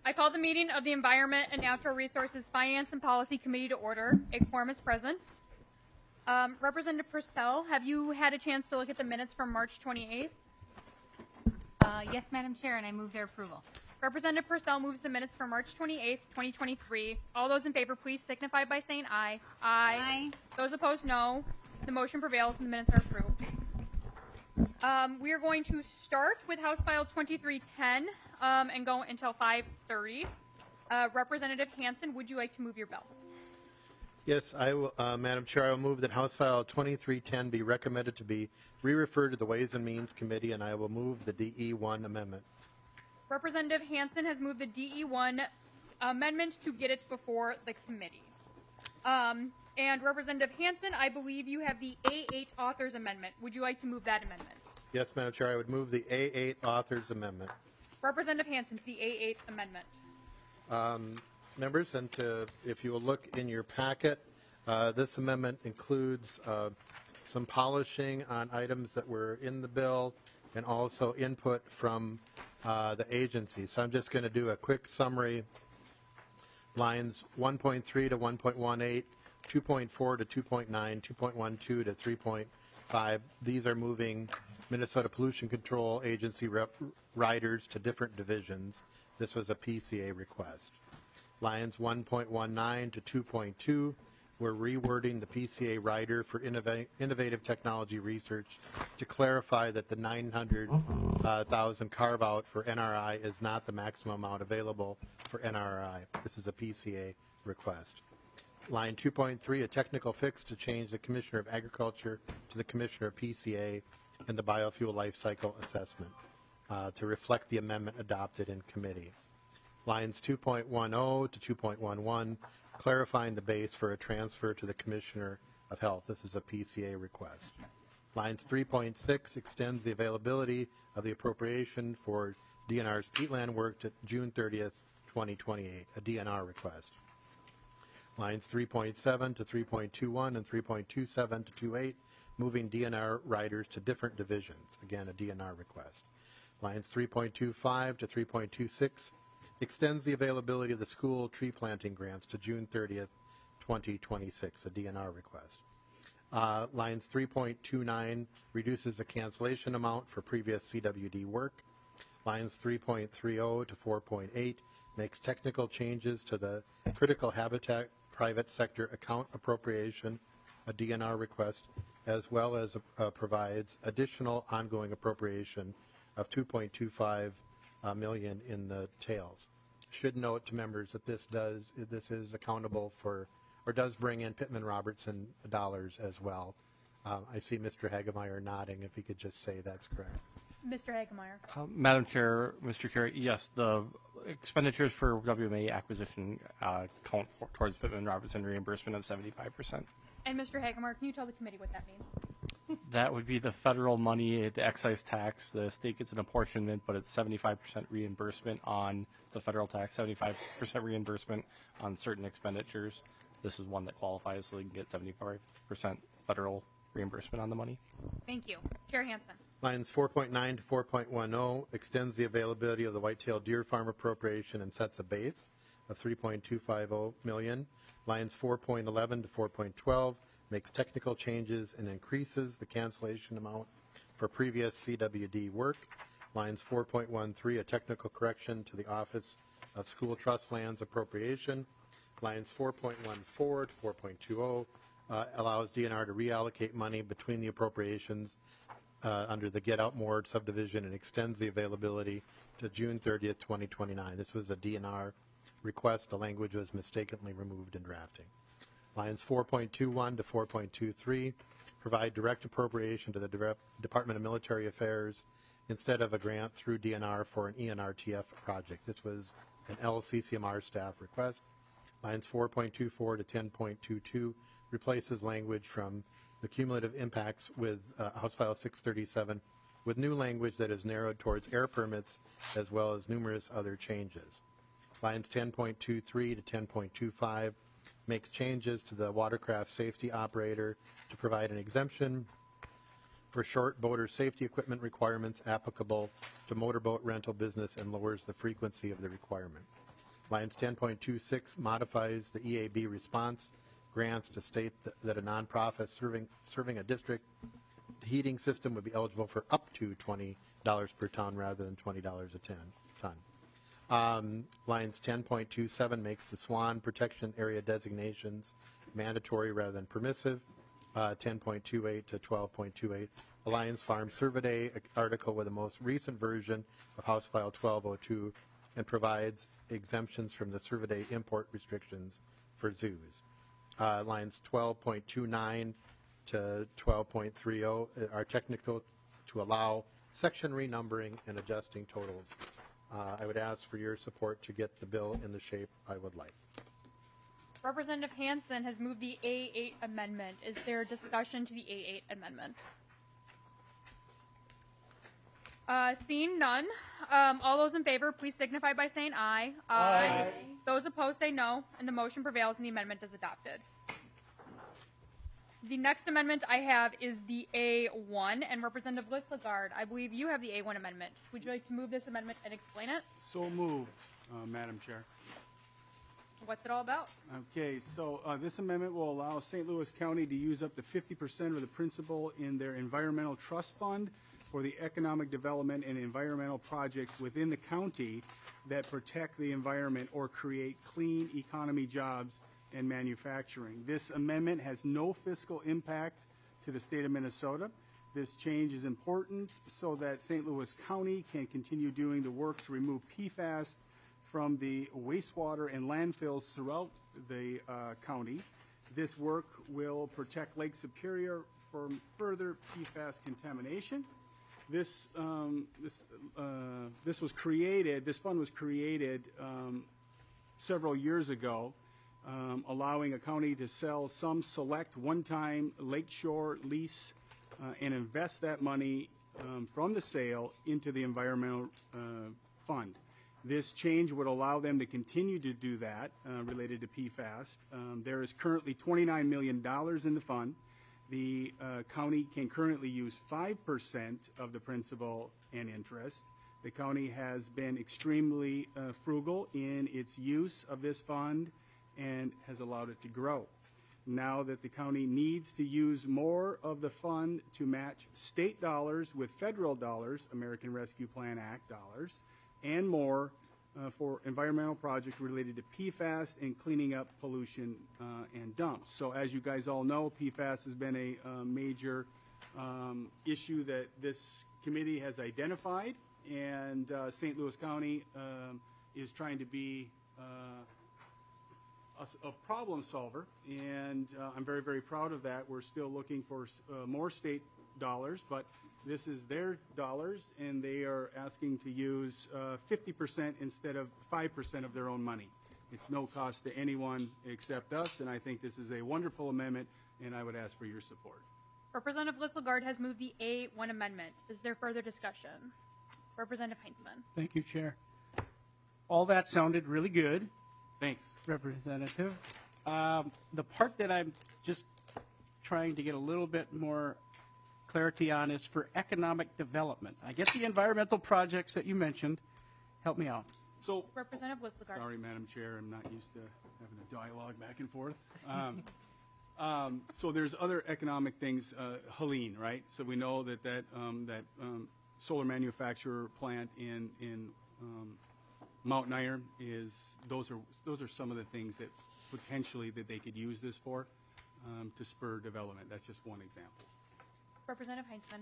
I call the meeting of the Environment and Natural Resources Finance and Policy Committee to order. A quorum is present. Representative Purcell, have you had a chance to look at the minutes from March 28th? Yes, Madam Chair, and I move their approval. Representative Purcell moves the minutes for March 28th, 2023. All those in favor, please signify by saying aye. Aye. Those opposed, no. The motion prevails and the minutes are approved. We are going to start with House File 2310 and go until 5:30. Representative Hansen, would you like to move your bill? Yes, I will, Madam Chair, I will move that House File 2310 be recommended to be re-referred to the Ways and Means Committee, and I will move the DE1 amendment. Representative Hansen has moved the DE1 amendment to get it before the committee. And Representative Hansen, I believe you have the A8 authors amendment. Would you like to move that amendment? Yes, Madam Chair, I would move the A8 authors amendment. Representative Hansen to the A8 amendment. Members, and if you will look in your packet, this amendment includes some polishing on items that were in the bill and also input from the agency. So I'm just going to do a quick summary. Lines 1.3 to 1.18, 2.4 to 2.9, 2.12 to 3.5. These are moving Minnesota Pollution Control Agency riders to different divisions. This was a PCA request. Lines 1.19 to 2.2, we're rewording the PCA rider for innovative technology research to clarify that the 900,000 carve-out for NRI is not the maximum amount available for NRI. This is a PCA request. Line 2.3, a technical fix to change the Commissioner of Agriculture to the Commissioner of PCA and the Biofuel Life Cycle Assessment to reflect the amendment adopted in committee. Lines 2.10 to 2.11, clarifying the base for a transfer to the Commissioner of Health. This is a PCA request. Lines 3.6 extends the availability of the appropriation for DNR's peatland work to June 30th, 2028, a DNR request. Lines 3.7 to 3.21 and 3.27 to 28, moving DNR riders to different divisions, again a DNR request. Lines 3.25 to 3.26 extends the availability of the school tree planting grants to June 30th, 2026, a DNR request. Lines 3.29 reduces the cancellation amount for previous CWD work. Lines 3.30 to 4.8 makes technical changes to the critical habitat private sector account appropriation, a DNR request, as well as provides additional ongoing appropriation of $2.25 million in the tails. Should note to members that this is accountable for, or does bring in Pittman Robertson dollars as well. I see Mr. Hagemeyer nodding. If he could just say that's correct. Mr. Hagemeyer. Madam Chair, Mr. Carey, yes, the expenditures for WMA acquisition count towards Pittman Robertson reimbursement of 75%. And Mr. Hagemeyer, can you tell the committee what that means? That would be the federal money, the excise tax. The state gets an apportionment, but it's 75% reimbursement on the federal tax, 75% reimbursement on certain expenditures. This is one that qualifies, so they can get 75% federal reimbursement on the money. Thank you. Chair Hansen. Lines 4.9 to 4.10 extends the availability of the white-tailed deer farm appropriation and sets a base of $3.250 million. Lines 4.11 to 4.12 makes technical changes and increases the cancellation amount for previous CWD work. Lines 4.13, a technical correction to the Office of School Trust Lands appropriation. Lines 4.14 to 4.20 allows DNR to reallocate money between the appropriations under the Get Out More subdivision and extends the availability to June 30th, 2029. This was a DNR request. The language was mistakenly removed in drafting. Lines 4.21 to 4.23 provide direct appropriation to the Department of Military Affairs instead of a grant through DNR for an ENRTF project. This was an LCCMR staff request. Lines 4.24 to 10.22 replaces language from the cumulative impacts with House File 637 with new language that is narrowed towards air permits as well as numerous other changes. Lines 10.23 to 10.25 makes changes to the watercraft safety operator to provide an exemption for short boater safety equipment requirements applicable to motorboat rental business and lowers the frequency of the requirement. Lines 10.26 modifies the EAB response grants to state that a nonprofit serving a district heating system would be eligible for up to $20 per ton rather than $20 a ton. Lines 10.27 makes the SWAN protection area designations mandatory rather than permissive. 10.28 to 12.28 Alliance Farm Survey article with the most recent version of House File 1202 and provides exemptions from the Survey import restrictions for zoos. Lines 12.29 to 12.30 are technical to allow section renumbering and adjusting totals. I would ask for your support to get the bill in the shape I would like. Representative Hansen has moved the A8 amendment. Is there discussion to the A8 amendment? Seeing none, all those in favor, please signify by saying aye. Aye. Those opposed say no, and the motion prevails and the amendment is adopted. The next amendment I have is the A1, and Representative Listlegard, I believe you have the A1 amendment. Would you like to move this amendment and explain it? So moved, Madam Chair. What's it all about? Okay, so this amendment will allow St. Louis County to use up to 50% of the principal in their environmental trust fund for the economic development and environmental projects within the county that protect the environment or create clean economy jobs and manufacturing. This amendment has no fiscal impact to the state of Minnesota. This change is important so that St. Louis County can continue doing the work to remove PFAS from the wastewater and landfills throughout the county. This work will protect Lake Superior from further PFAS contamination. This fund was created several years ago, allowing a county to sell some select one-time lakeshore lease and invest that money from the sale into the environmental fund. This change would allow them to continue to do that related to PFAS. There is currently $29 million in the fund. The county can currently use 5% of the principal and interest. The county has been extremely frugal in its use of this fund and has allowed it to grow. Now that the county needs to use more of the fund to match state dollars with federal dollars, American Rescue Plan Act dollars, and more for environmental projects related to PFAS and cleaning up pollution and dumps. So as you guys all know, PFAS has been a major issue that this committee has identified, and St. Louis County is trying to be a problem solver, and I'm very, very proud of that. We're still looking for more state dollars, but this is their dollars, and they are asking to use 50% instead of 5% of their own money. It's no cost to anyone except us, and I think this is a wonderful amendment, and I would ask for your support. Representative Listlegard has moved the A1 amendment. Is there further discussion? Representative Heinzman. Thank you, Chair. All that sounded really good, Thanks. Representative. The part that I'm just trying to get a little bit more clarity on is for economic development. I get the environmental projects that you mentioned. Help me out. So, Representative Listlegard. sorry, Madam Chair, I'm not used to having a dialogue back and forth. So there's other economic things, Helene, right? So we know that solar manufacturer plant in Mountain Iron is those are some of the things that potentially that they could use this for to spur development. That's just one example. Representative Heinzman.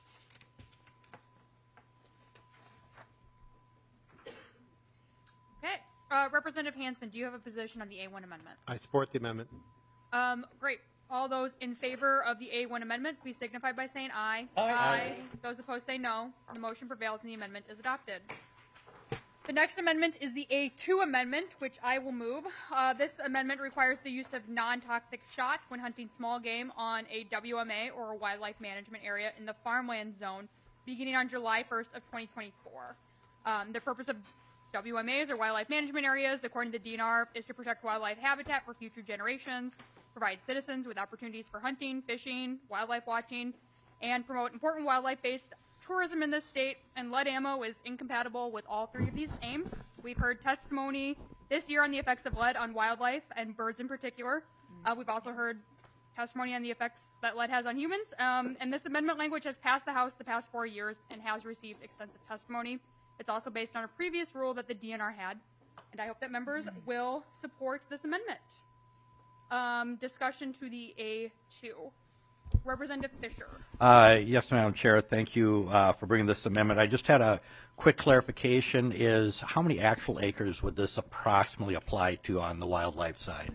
Okay. Representative Hansen, do you have a position on the A1 amendment? I support the amendment. Great. All those in favor of the A1 amendment, please signify by saying aye. Aye. Those opposed say no. The motion prevails and the amendment is adopted. The next amendment is the A2 amendment, which I will move. This amendment requires the use of non-toxic shot when hunting small game on a WMA or a wildlife management area in the farmland zone beginning on July 1st of 2024. The purpose of WMAs or wildlife management areas, according to the DNR, is to protect wildlife habitat for future generations, provide citizens with opportunities for hunting, fishing, wildlife watching, and promote important wildlife-based tourism in this state, and lead ammo is incompatible with all three of these aims. We've heard testimony this year on the effects of lead on wildlife and birds in particular. We've also heard testimony on the effects that lead has on humans. And this amendment language has passed the House the past 4 years and has received extensive testimony. It's also based on a previous rule that the DNR had. And I hope that members will support this amendment. Discussion to the A2. Representative Fisher. Yes, Madam Chair. Thank you for bringing this amendment. I just had a quick clarification. Is how many actual acres would this approximately apply to on the wildlife side?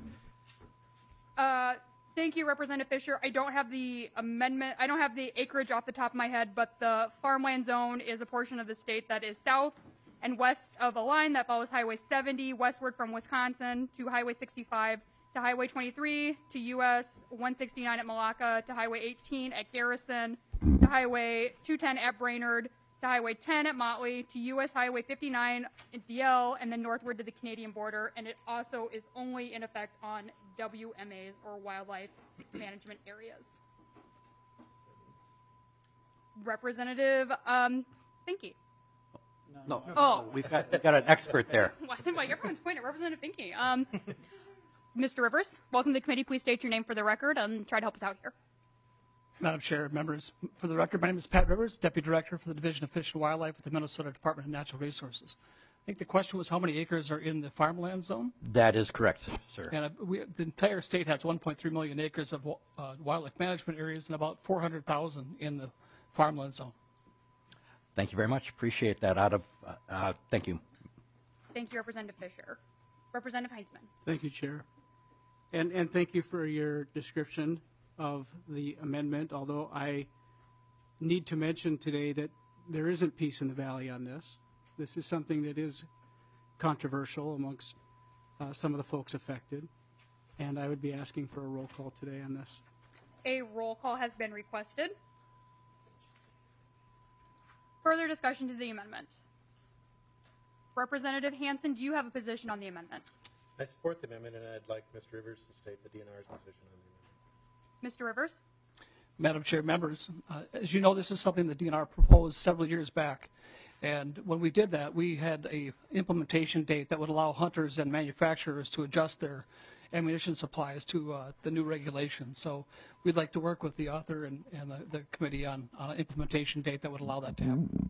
Thank you, Representative Fisher. I don't have the amendment. I don't have the acreage off the top of my head, but the farmland zone is a portion of the state that is south and west of a line that follows Highway 70 westward from Wisconsin to Highway 65 to Highway 23 to US 169 at Malacca to Highway 18 at Garrison to Highway 210 at Brainerd to Highway 10 at Motley to US Highway 59 at DL and then northward to the Canadian border. And it also is only in effect on WMAs or wildlife management areas. Representative Finke. No. Oh. We've got an expert there. Like everyone's pointing at Representative Finke. Mr. Rivers, welcome to the committee. Please state your name for the record and try to help us out here. Madam Chair, members, for the record, my name is Pat Rivers, Deputy Director for the Division of Fish and Wildlife with the Minnesota Department of Natural Resources. I think the question was how many acres are in the farmland zone? That is correct, sir. And the entire state has 1.3 million acres of wildlife management areas and about 400,000 in the farmland zone. Thank you very much. Appreciate that. Thank you. Thank you, Representative Fisher. Representative Heinzman. Thank you, Chair. And thank you for your description of the amendment, although I need to mention today that there isn't peace in the valley on this. This is something that is controversial amongst some of the folks affected, and I would be asking for a roll call today on this. A roll call has been requested. Further discussion to the amendment. Representative Hansen, do you have a position on the amendment? I support the amendment, and I'd like Mr. Rivers to state the DNR's position on the amendment. Mr. Rivers? Madam Chair, members, as you know, this is something the DNR proposed several years back. And when we did that, we had a implementation date that would allow hunters and manufacturers to adjust their ammunition supplies to the new regulations. So we'd like to work with the author and the committee on an implementation date that would allow that to happen.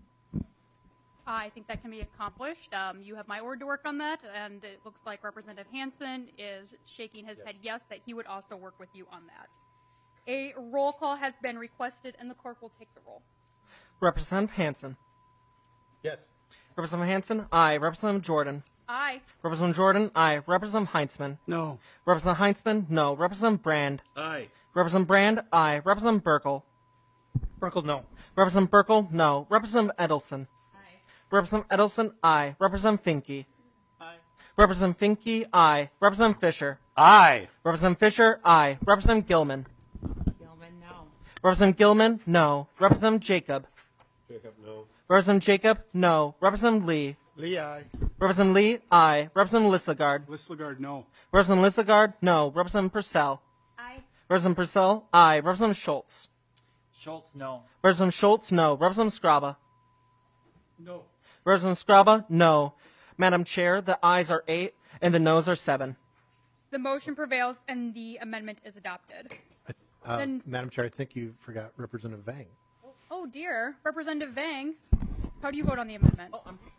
I think that can be accomplished. You have my word to work on that, and it looks like Representative Hansen is shaking his head yes, that he would also work with you on that. A roll call has been requested, and the clerk will take the roll. Representative Hansen. Yes. Representative Hansen, aye. Representative Jordan. Aye. Representative Jordan, aye. Representative Heinzman. No. Representative Heinzman, no. Representative Brand. Aye. Representative Brand, aye. Representative Burkle. Burkle, no. Representative Burkle, no. Representative Edelson. Aye. Representative Edelson, aye. Representative Finke. Aye. Representative Finke, aye. Representative Fisher. Aye. Representative Fisher, aye. Representative Gilman. Gilman, no. Representative Gilman, no. Representative Jacob. Jacob, no. Representative Jacob, no. Representative Lee. Lee, aye. Representative Lee, aye. Representative Lissagard. Listlegard, no. Representative Lissagard, no. Representative Purcell. Aye. Representative Purcell, aye. Representative Schultz. Schultz, no. Representative Schultz, no. Representative Scraba. No. Representative Scraba, no. Madam Chair, the ayes are 8 and the noes are 7. The motion prevails, and the amendment is adopted. Then- Madam Chair, I think you forgot Representative Vang. Oh, dear. Representative Vang, how do you vote on the amendment?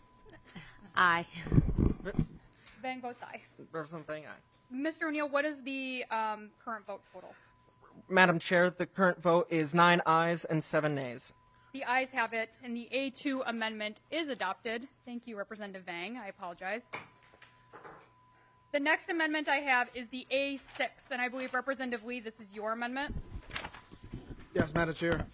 Aye. Vang votes aye. Representative Fang, aye. Mr. O'Neill, what is the current vote total? Madam Chair, the current vote is 9 ayes and 7 nays. The ayes have it, and the A2 amendment is adopted. Thank you, Representative Vang. I apologize. The next amendment I have is the A6, and I believe, Representative Lee, this is your amendment. Yes, Madam Chair.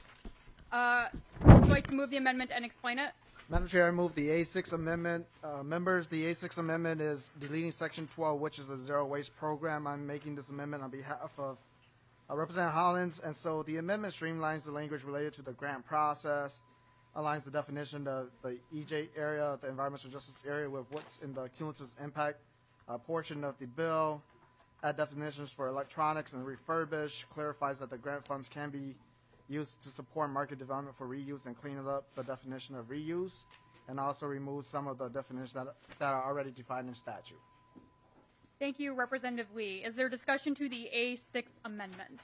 Would you like to move the amendment and explain it? Madam Chair, I move the A6 amendment. Members, the A6 amendment is deleting Section 12, which is the zero waste program. I'm making this amendment on behalf of Representative Hollins, and so the amendment streamlines the language related to the grant process, aligns the definition of the EJ area, the environmental justice area, with what's in the cumulative impact portion of the bill, add definitions for electronics and refurbish, clarifies that the grant funds can be used to support market development for reuse and cleaning up the definition of reuse, and also removes some of the definitions that are already defined in statute. Thank you, Representative Lee. Is there discussion to the A6 amendment?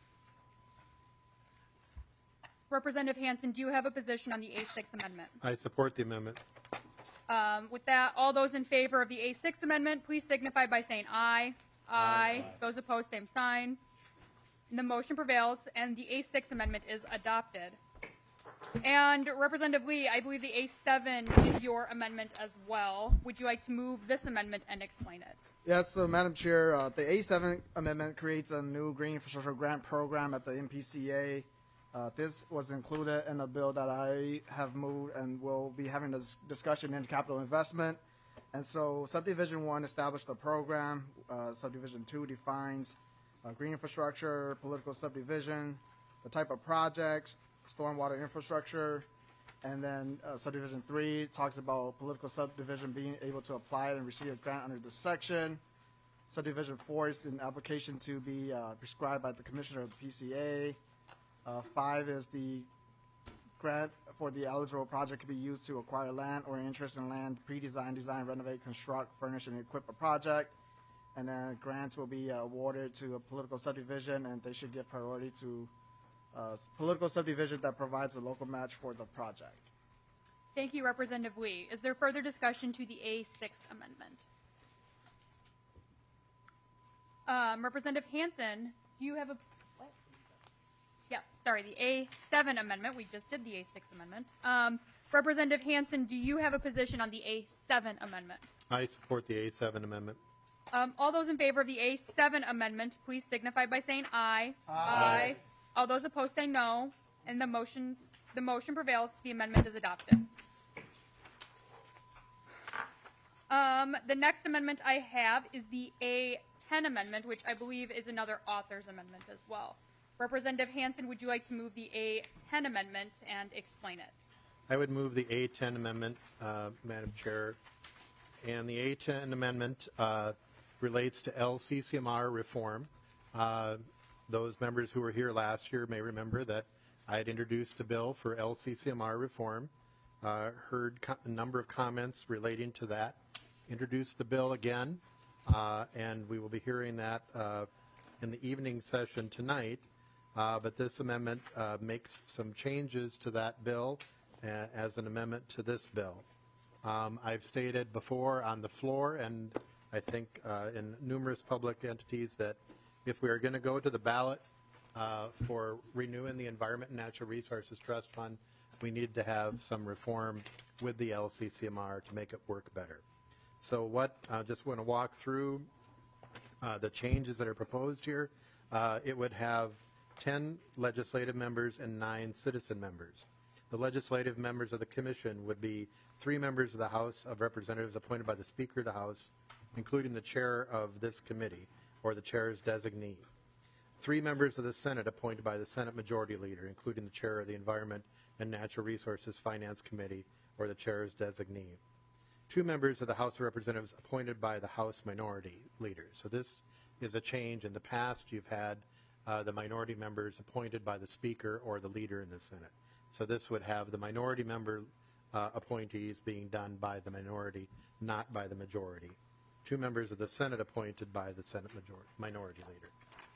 Representative Hansen, do you have a position on the A6 amendment? I support the amendment. With that, all those in favor of the A6 amendment, please signify by saying aye. Aye. Those opposed, same sign. And the motion prevails, and the A6 amendment is adopted. And Representative Lee, I believe the A7 is your amendment as well. Would you like to move this amendment and explain it? Yes, so Madam Chair, the A7 amendment creates a new green infrastructure grant program at the MPCA. This was included in a bill that I have moved and will be having a discussion in capital investment. And so Subdivision 1 established the program. Subdivision 2 defines green infrastructure, political subdivision, the type of projects, stormwater infrastructure, and then Subdivision 3 talks about political subdivision being able to apply and receive a grant under this section. Subdivision 4 is an application to be prescribed by the Commissioner of the PCA. 5 is the grant for the eligible project can be used to acquire land or interest in land, pre-design, design, renovate, construct, furnish, and equip a project. And then grants will be awarded to a political subdivision, and they should give priority to political subdivision that provides a local match for the project. Thank you, Representative Lee. Is there further discussion to the A6 amendment? Representative Hansen, do you have a... What? Yes, sorry, the A7 amendment. We just did the A6 amendment. Representative Hansen, do you have a position on the A7 amendment? I support the A7 amendment. All those in favor of the A7 amendment, please signify by saying aye. Aye. All those opposed say no, and the motion prevails. The amendment is adopted. The next amendment I have is the A10 amendment, which I believe is another author's amendment as well. Representative Hansen, would you like to move the A10 amendment and explain it? I would move the A10 amendment, Madam Chair. And the A10 amendment relates to LCCMR reform. Those members who were here last year may remember that I had introduced a bill for LCCMR reform, heard a number of comments relating to that, introduced the bill again, and we will be hearing that in the evening session tonight. But this amendment makes some changes to that bill as an amendment to this bill. I've stated before on the floor, and I think in numerous public entities, that if we are going to go to the ballot for renewing the Environment and Natural Resources Trust Fund, we need to have some reform with the LCCMR to make it work better. So what I just want to walk through the changes that are proposed here. It would have 10 legislative members and 9 citizen members. The legislative members of the commission would be 3 members of the House of Representatives appointed by the Speaker of the House, including the chair of this committee or the chair's designee. 3 members of the Senate appointed by the Senate Majority Leader, including the chair of the Environment and Natural Resources Finance Committee or the chair's designee. 2 members of the House of Representatives appointed by the House Minority Leader. So this is a change. In the past, you've had the minority members appointed by the Speaker or the Leader in the Senate. So this would have the minority member appointees being done by the minority, not by the majority. 2 members of the Senate appointed by the Senate Minority Leader.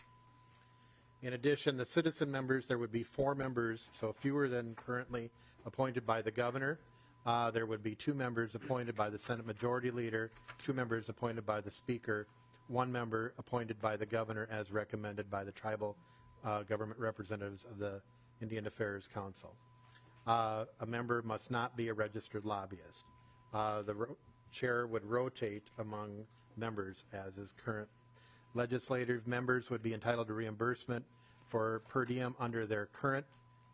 In addition, the citizen members, there would be 4 members, so fewer than currently, appointed by the governor. There would be 2 members appointed by the Senate Majority Leader, 2 members appointed by the Speaker, 1 member appointed by the governor as recommended by the tribal government representatives of the Indian Affairs Council. A member must not be a registered lobbyist. The chair would rotate among members as is current. Legislative members would be entitled to reimbursement for per diem under their current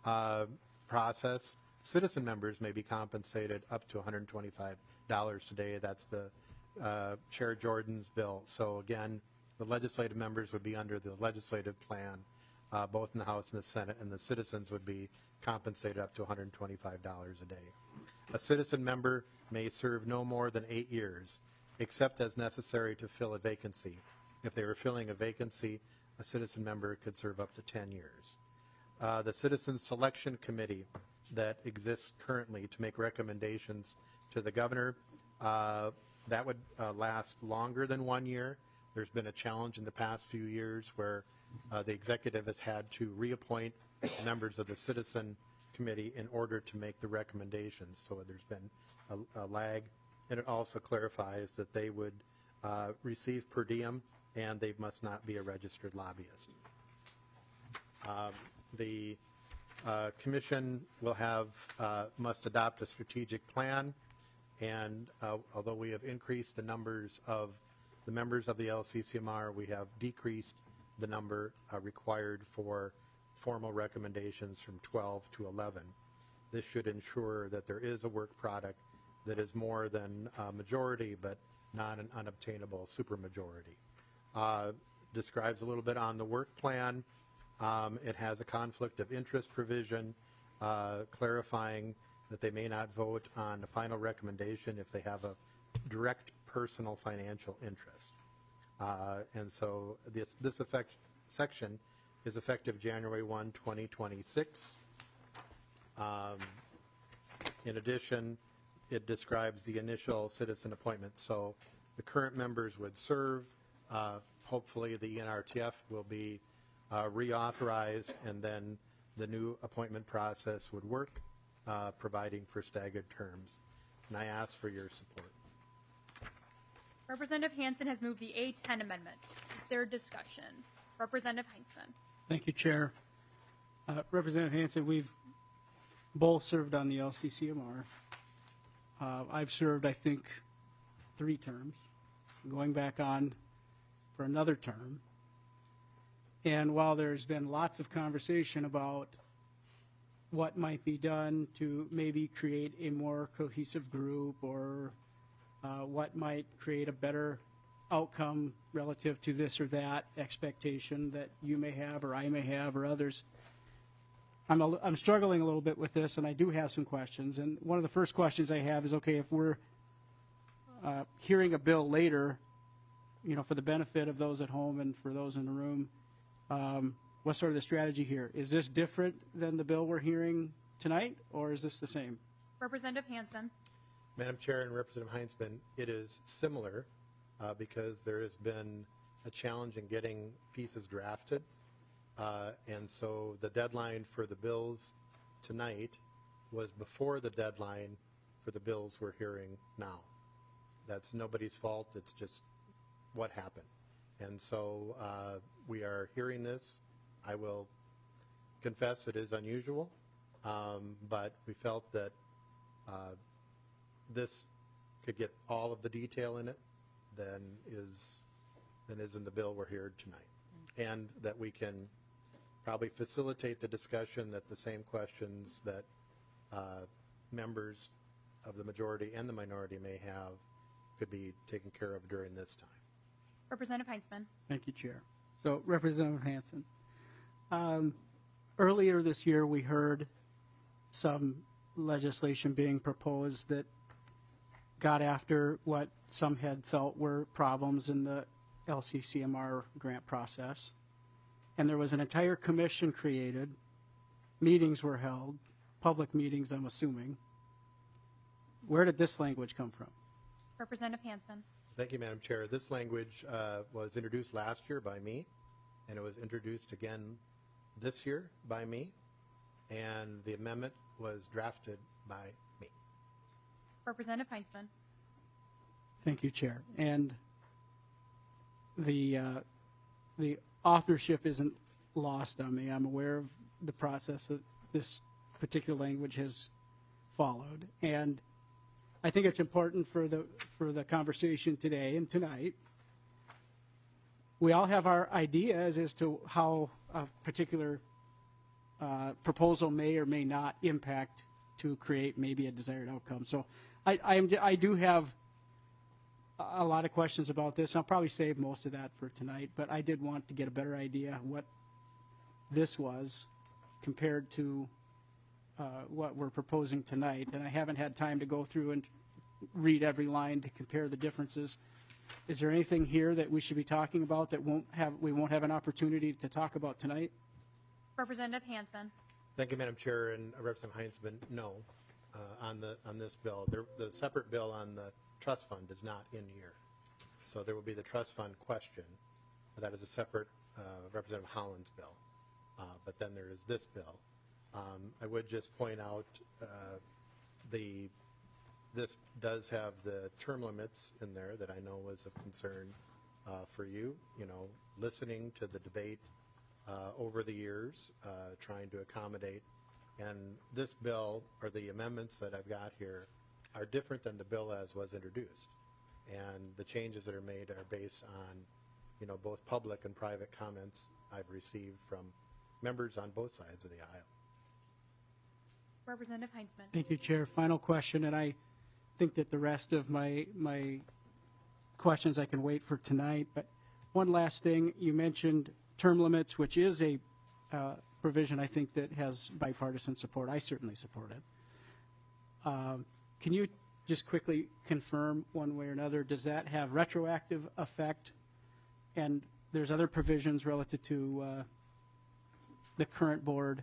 process. Citizen members may be compensated up to $125 today. That's the Chair Jordan's bill. So again, the legislative members would be under the legislative plan, both in the House and the Senate, and the citizens would be compensated up to $125 a day. A citizen member may serve no more than 8 years, except as necessary to fill a vacancy. If they were filling a vacancy, a citizen member could serve up to 10 years. The Citizen Selection Committee that exists currently to make recommendations to the governor That would last longer than 1 year. There's been a challenge in the past few years where the executive has had to reappoint members of the Citizen Committee in order to make the recommendations. So there's been a lag. And it also clarifies that they would receive per diem and they must not be a registered lobbyist. The commission will must adopt a strategic plan, and although we have increased the numbers of the members of the LCCMR, we have decreased the number required for formal recommendations from 12 to 11. This should ensure that there is a work product that is more than a majority, but not an unobtainable supermajority. Describes a little bit on the work plan. It has a conflict of interest provision, clarifying that they may not vote on the final recommendation if they have a direct personal financial interest. And so this section is effective January 1, 2026. In addition, it describes the initial citizen appointment. So the current members would serve. Hopefully the NRTF will be reauthorized, and then the new appointment process would work, providing for staggered terms. And I ask for your support. Representative Hansen has moved the A10 amendment. Is there discussion? Representative Heinzman. Thank you, Chair. Representative Hansen, we've both served on the LCCMR. I've served, I think, 3 terms, going back on for another term. And while there's been lots of conversation about what might be done to maybe create a more cohesive group, or what might create a better outcome relative to this or that expectation that you may have or I may have or others, I'm struggling a little bit with this, and I do have some questions. And one of the first questions I have is, okay, if we're hearing a bill later, for the benefit of those at home and for those in the room, what's sort of the strategy here? Is this different than the bill we're hearing tonight, or is this the same? Representative Hansen. Madam Chair and Representative Heinzman, it is similar because there has been a challenge in getting pieces drafted. And so the deadline for the bills tonight was before the deadline for the bills we're hearing now. That's nobody's fault. It's just what happened. And so we are hearing this. I will confess it is unusual, but we felt that this could get all of the detail in it than is in the bill we're hearing tonight, and that we can probably facilitate the discussion that the same questions that members of the majority and the minority may have could be taken care of during this time. Representative Heinzman. Thank you, Chair. So, Representative Hansen, earlier this year we heard some legislation being proposed that got after what some had felt were problems in the LCCMR grant process. And there was an entire commission created. Meetings were held, public meetings, I'm assuming. Where did this language come from? Representative Hansen. Thank you, Madam Chair. This language was introduced last year by me, and it was introduced again this year by me, and the amendment was drafted by me. Representative Heinzman. Thank you, Chair. And the authorship isn't lost on me. I'm aware of the process that this particular language has followed, and I think it's important for the conversation today and tonight. We all have our ideas as to how a particular proposal may or may not impact to create maybe a desired outcome. So I do have a lot of questions about this. I'll probably save most of that for tonight, but I did want to get a better idea what this was compared to what we're proposing tonight. And I haven't had time to go through and read every line to compare the differences. Is there anything here that we should be talking about that we won't have an opportunity to talk about tonight? Representative Hansen. Thank you, Madam Chair, and Representative Heinzman. No, on this bill, the separate bill on the trust fund is not in here. So there will be the trust fund question. That is a separate Representative Holland's bill. But then there is this bill. I would just point out this does have the term limits in there that I know was of concern for you. Listening to the debate over the years, trying to accommodate. And this bill, or the amendments that I've got here, are different than the bill as was introduced. And the changes that are made are based on, both public and private comments I've received from members on both sides of the aisle. Representative Heinzman. Thank you, Chair. Final question, and I think that the rest of my questions I can wait for tonight. But one last thing, you mentioned term limits, which is a provision I think that has bipartisan support. I certainly support it. Can you just quickly confirm one way or another, does that have retroactive effect? And there's other provisions relative to the current board.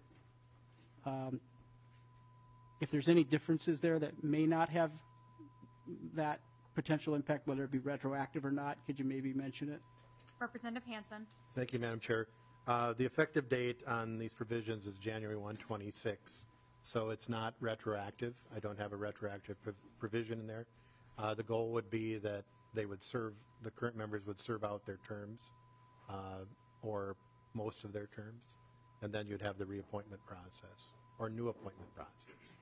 If there's any differences there that may not have that potential impact, whether it be retroactive or not, could you maybe mention it? Representative Hansen. Thank you, Madam Chair. The effective date on these provisions is January 1, 26, so it's not retroactive. I don't have a retroactive provision in there. The goal would be that they would serve, the current members would serve out their terms or most of their terms, and then you'd have the reappointment process or new appointment process.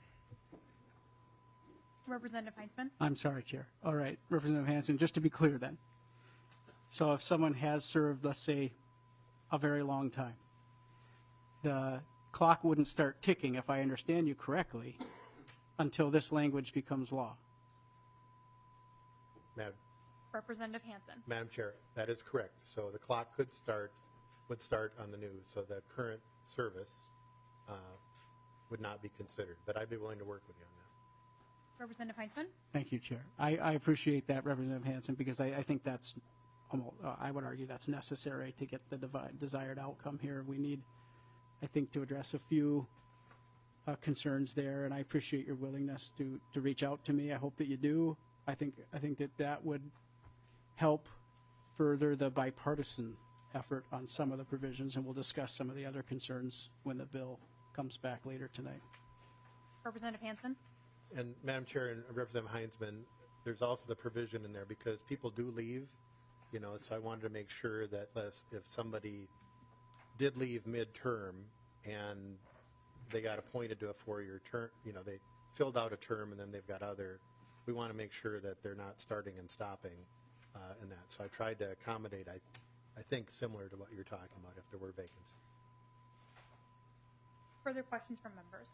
Representative Heinzman. I'm sorry, Chair. All right, Representative Hansen, just to be clear then. So if someone has served, let's say, a very long time, the clock wouldn't start ticking, if I understand you correctly, until this language becomes law. Representative Hansen. Madam Chair, that is correct. So the clock would start on the new, so the current service would not be considered. But I'd be willing to work with you on that. Representative Heinzman. Thank you, Chair. I appreciate that, Representative Hansen, because I think that's, I would argue that's necessary to get the desired outcome here. We need, I think, to address a few concerns there, and I appreciate your willingness to reach out to me. I hope that you do. I think that would help further the bipartisan effort on some of the provisions, and we'll discuss some of the other concerns when the bill comes back later tonight. Representative Hansen. And Madam Chair and Representative Heinzman, there's also the provision in there because people do leave, so I wanted to make sure that if somebody did leave mid-term and they got appointed to a 4-year term, they filled out a term and then they've got we want to make sure that they're not starting and stopping in that. So I tried to accommodate, I think, similar to what you're talking about if there were vacancies. Further questions from members?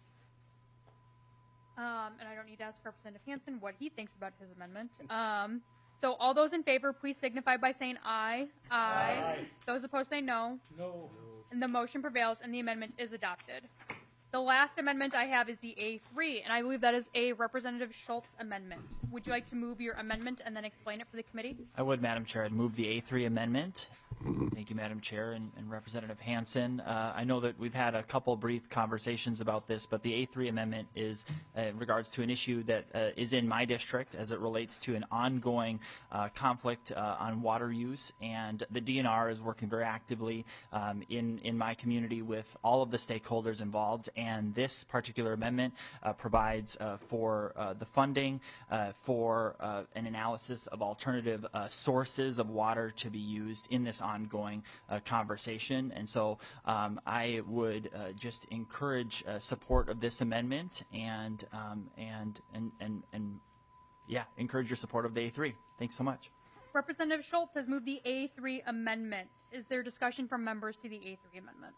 And I don't need to ask Representative Hansen what he thinks about his amendment. So all those in favor, please signify by saying aye. Aye. Those opposed say no. No. And the motion prevails and the amendment is adopted. The last amendment I have is the A3, and I believe that is a Representative Schultz amendment. Would you like to move your amendment and then explain it for the committee? I would, Madam Chair. I'd move the A3 amendment. Thank you, Madam Chair and Representative Hansen. I know that we've had a couple brief conversations about this, but the A3 amendment is in regards to an issue that is in my district as it relates to an ongoing conflict on water use, and the DNR is working very actively in my community with all of the stakeholders involved, and this particular amendment provides for the funding for an analysis of alternative sources of water to be used in this ongoing conversation. And so I would just encourage support of this amendment and encourage your support of the A3. Thanks so much. Representative Schultz has moved the A3 amendment. Is there discussion from members to the A3 amendment?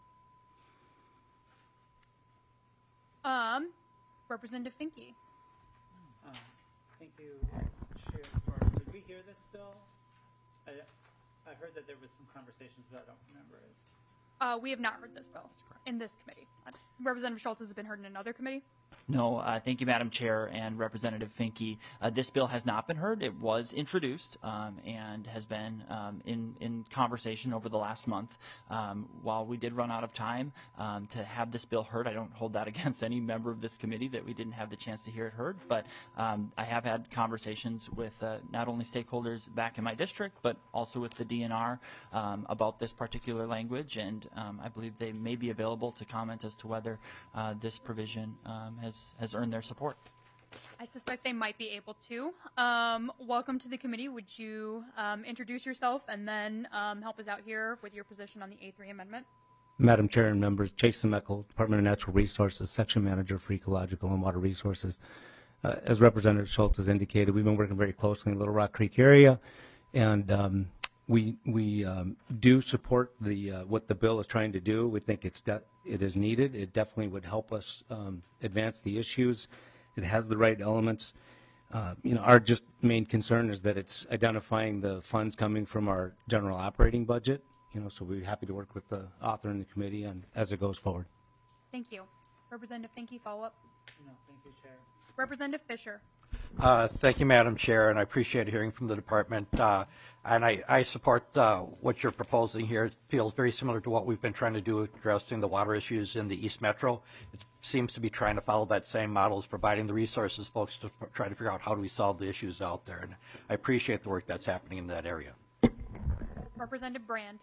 Representative Finke. Thank you, Chair. Did we hear this bill? I heard that there was some conversations, but I don't remember it. We have not heard this bill in this committee. Representative Schultz has been heard in another committee. No, thank you, Madam Chair and Representative Finke. This bill has not been heard. It was introduced and has been in conversation over the last month. While we did run out of time to have this bill heard, I don't hold that against any member of this committee that we didn't have the chance to hear it heard. But I have had conversations with not only stakeholders back in my district, but also with the DNR about this particular language, and I believe they may be available to comment as to whether this provision has earned their support. I suspect they might be able to. Welcome to the committee. Would you introduce yourself and then help us out here with your position on the A3 amendment? Madam Chair and members, Jason Meckel, Department of Natural Resources, Section Manager for Ecological and Water Resources. As Representative Schultz has indicated, we've been working very closely in the Little Rock Creek area, and we do support what the bill is trying to do. We think it is needed. It definitely would help us advance the issues. It has the right elements. Our just main concern is that it's identifying the funds coming from our general operating budget. So we're happy to work with the author and the committee and as it goes forward. Thank you. Representative Finke, follow up. No, thank you, Chair. Representative Fisher. Thank you, Madam Chair, and I appreciate hearing from the department. And I support what you're proposing here. It feels very similar to what we've been trying to do addressing the water issues in the East Metro. It seems to be trying to follow that same model as providing the resources folks to try to figure out how do we solve the issues out there. And I appreciate the work that's happening in that area. Representative Brand.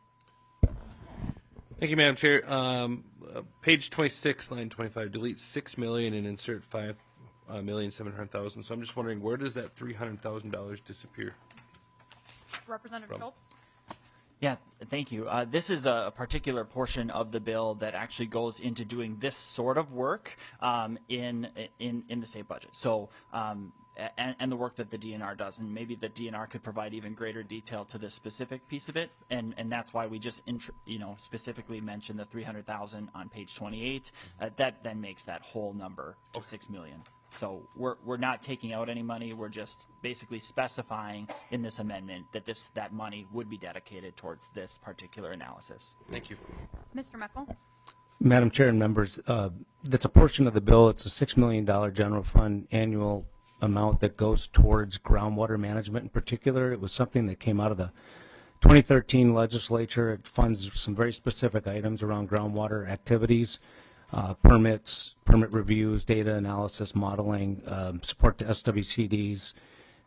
Thank you, Madam Chair. Page 26, line 25, delete 6 million and insert 5,700,000. So I'm just wondering, where does that $300,000 disappear? Representative Schultz. Yeah, thank you. This is a particular portion of the bill that actually goes into doing this sort of work in the state budget. So. And the work that the DNR does, and maybe the DNR could provide even greater detail to this specific piece of it, and that's why we just specifically mentioned the 300,000 on page 28. That then makes that whole number to 6 million. So we're not taking out any money. We're just basically specifying in this amendment that that money would be dedicated towards this particular analysis. Thank you, Mr. Meckel. Madam Chair and members, that's a portion of the bill. It's a $6 million general fund annual amount that goes towards groundwater management in particular. It was something that came out of the 2013 legislature. It funds some very specific items around groundwater activities, permits, permit reviews, data analysis, modeling, support to SWCDs.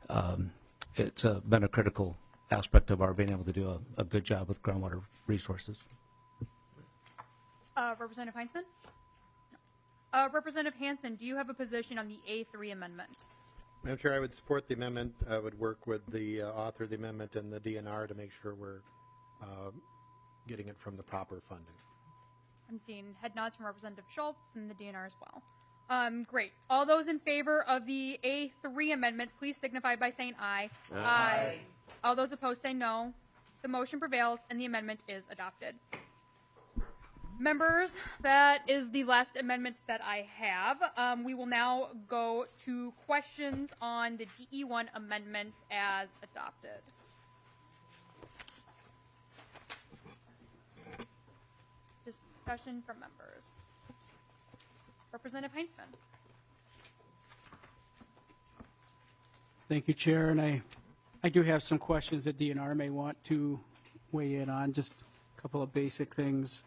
It's been a critical aspect of our being able to do a good job with groundwater resources. Representative Heinzman? Representative Hansen, do you have a position on the A3 amendment? Madam Chair, I would support the amendment. I would work with the author of the amendment and the DNR to make sure we're getting it from the proper funding. I'm seeing head nods from Representative Schultz and the DNR as well. Great. All those in favor of the A3 amendment, please signify by saying aye. Aye. All those opposed say no. The motion prevails and the amendment is adopted. Members, that is the last amendment that I have. We will now go to questions on the DE1 amendment as adopted. Discussion from members. Representative Heinzman. Thank you, Chair, and I do have some questions that DNR may want to weigh in on. Just a couple of basic things.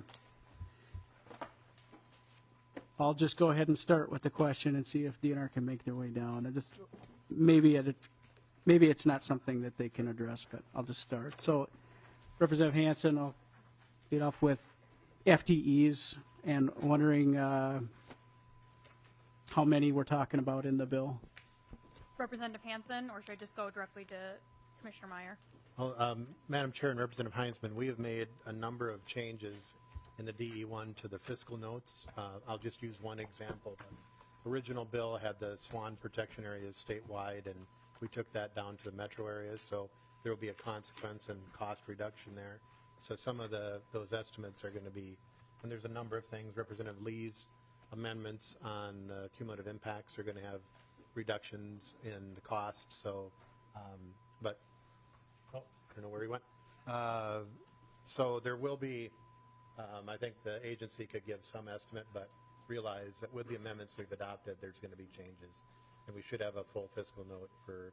I'll just go ahead and start with the question and see if DNR can make their way down. Maybe it's not something that they can address, but I'll just start. So, Representative Hansen, I'll lead off with FTEs and wondering how many we're talking about in the bill. Representative Hansen, or should I just go directly to Commissioner Meyer? Well, Madam Chair and Representative Heinzman, we have made a number of changes in the DE1 to the fiscal notes. I'll just use one example. The original bill had the SWAN protection areas statewide, and we took that down to the metro areas, so there will be a consequence and cost reduction there. So some of those estimates are going to be, and there's a number of things. Representative Lee's amendments on cumulative impacts are going to have reductions in the costs. So, I don't know where he went. So there will be I think the agency could give some estimate, but realize that with the amendments we've adopted, there's going to be changes. And we should have a full fiscal note for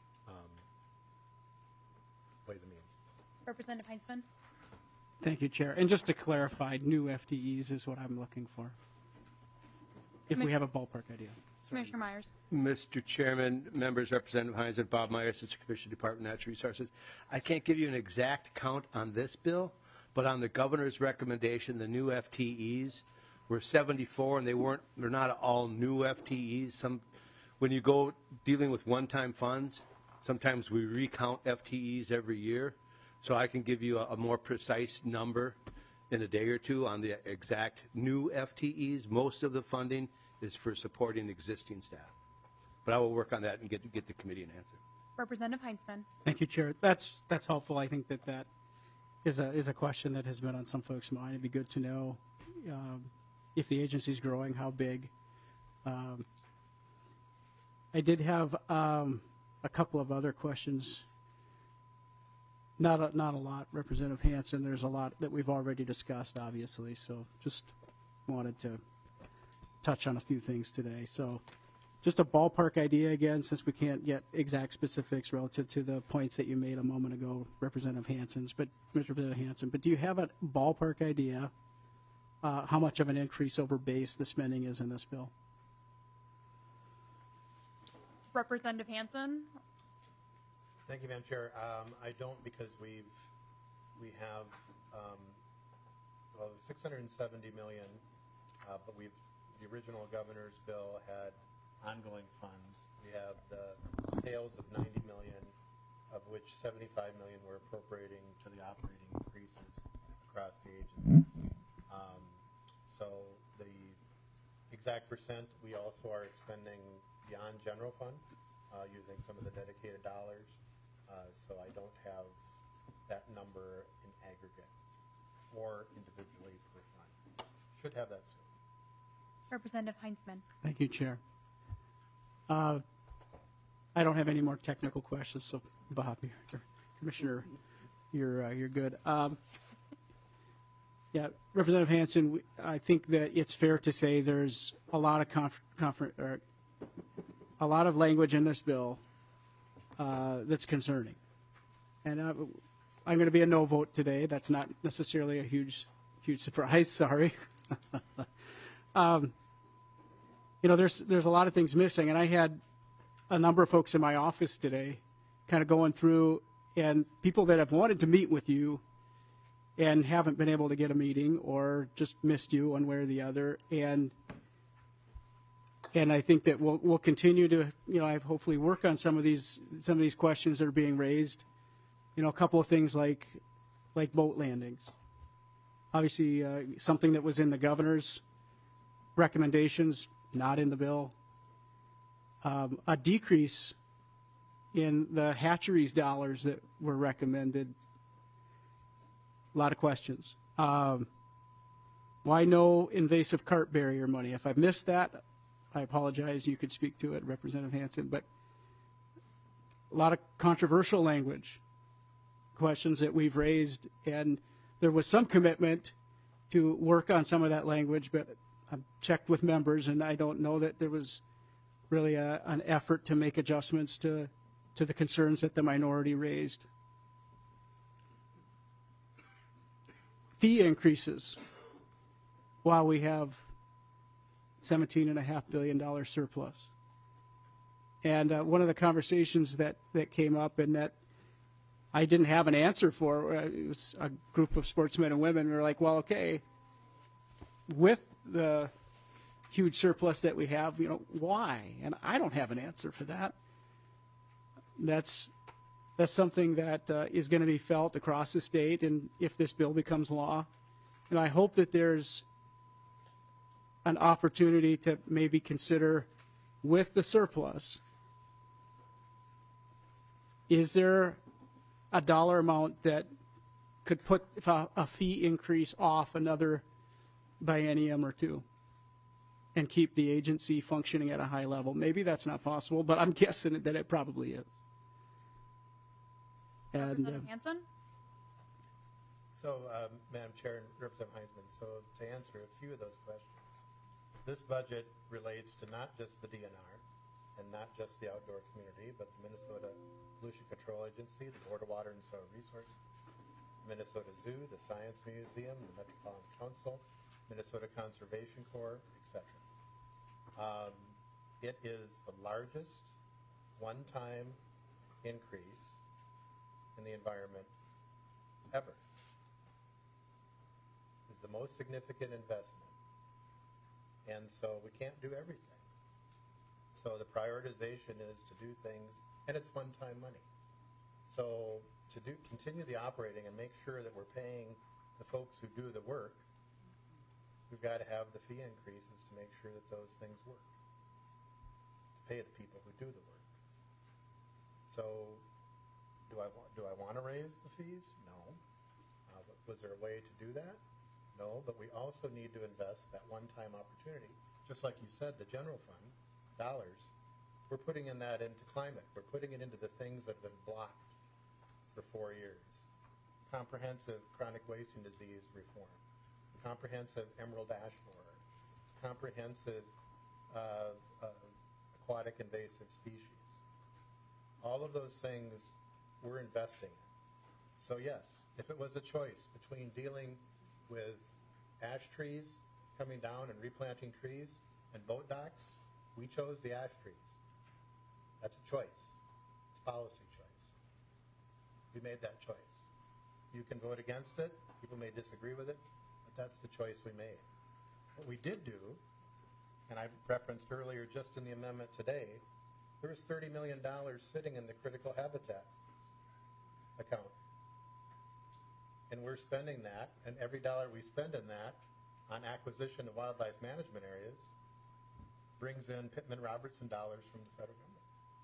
Ways and Means. Representative Heinzman. Thank you, Chair. And just to clarify, new FTEs is what I'm looking for. If we have a ballpark idea. Commissioner Myers. Mr. Chairman, members, Representative Hines and Bob Myers, Assistant Commissioner, Department of Natural Resources. I can't give you an exact count on this bill, but on the governor's recommendation, the new FTEs were 74, and they're not all new FTEs. When you go dealing with one-time funds, sometimes we recount FTEs every year. So I can give you a more precise number in a day or two on the exact new FTEs. Most of the funding is for supporting existing staff. But I will work on that and get the committee an answer. Representative Heinzman. Thank you, Chair. That's helpful. I think that is a question that has been on some folks' mind. It'd be good to know if the agency is growing, how big. I did have a couple of other questions. Not a lot, Representative Hansen. There's a lot that we've already discussed, obviously. So just wanted to touch on a few things today. So just a ballpark idea again, since we can't get exact specifics relative to the points that you made a moment ago, Representative Hansen. But do you have a ballpark idea how much of an increase over base the spending is in this bill? Representative Hansen. Thank you, Madam Chair. I don't, because we have 670 million, but the original governor's bill had ongoing funds. We have the tails of 90 million, of which 75 million we're appropriating to the operating increases across the agencies. So the exact percent, we also are expending beyond general fund, using some of the dedicated dollars. So I don't have that number in aggregate or individually per fund. Should have that soon. Representative Heinzman. Thank you, Chair. I don't have any more technical questions, so Bob, Commissioner, you're good. Yeah, Representative Hansen, I think that it's fair to say there's a lot of a lot of language in this bill that's concerning. And I'm going to be a no vote today. That's not necessarily a huge surprise. Sorry. There's a lot of things missing, and I had a number of folks in my office today kind of going through, and people that have wanted to meet with you and haven't been able to get a meeting or just missed you one way or the other. And I think that we'll continue to, hopefully work on some of these questions that are being raised. A couple of things like boat landings. Obviously, something that was in the governor's recommendations, not in the bill. A decrease in the hatcheries dollars that were recommended. A lot of questions. Why no invasive carp barrier money? If I've missed that, I apologize. You could speak to it, Representative Hansen. But a lot of controversial language, questions that we've raised, and there was some commitment to work on some of that language, but I've checked with members, and I don't know that there was really an effort to make adjustments to the concerns that the minority raised. Fee increases while we have $17.5 billion surplus. And one of the conversations that came up and that I didn't have an answer for, it was a group of sportsmen and women. We were like, well, okay, with the huge surplus that we have, why? And I don't have an answer for that. That's something that is going to be felt across the state, and if this bill becomes law. And I hope that there's an opportunity to maybe consider, with the surplus, is there a dollar amount that could put a fee increase off another biennium or two and keep the agency functioning at a high level? Maybe that's not possible, but I'm guessing that it probably is. And Representative Hansen. So, Madam Chair and Representative Heinzman, so to answer a few of those questions, this budget relates to not just the DNR and not just the outdoor community, but the Minnesota Pollution Control Agency, the Board of Water and Soil Resources, Minnesota Zoo, the Science Museum, the Metropolitan Council, Minnesota Conservation Corps, etc. It is the largest one-time increase in the environment ever. It's the most significant investment. And so we can't do everything. So the prioritization is to do things, and it's one-time money. So to continue the operating and make sure that we're paying the folks who do the work, we've got to have the fee increases to make sure that those things work, to pay the people who do the work. So do I want to raise the fees? No. Was there a way to do that? No, but we also need to invest that one-time opportunity. Just like you said, the general fund dollars, we're putting in that into climate. We're putting it into the things that have been blocked for 4 years. Comprehensive chronic wasting disease reform, comprehensive emerald ash borer, comprehensive aquatic invasive species. All of those things we're investing in. So yes, if it was a choice between dealing with ash trees coming down and replanting trees and boat docks, we chose the ash trees. That's a choice. It's a policy choice. We made that choice. You can vote against it. People may disagree with it, but that's the choice we made. What we did do, and I referenced earlier just in the amendment today, there was $30 million sitting in the critical habitat account. And we're spending that, and every dollar we spend in that on acquisition of wildlife management areas brings in Pittman-Robertson dollars from the federal government.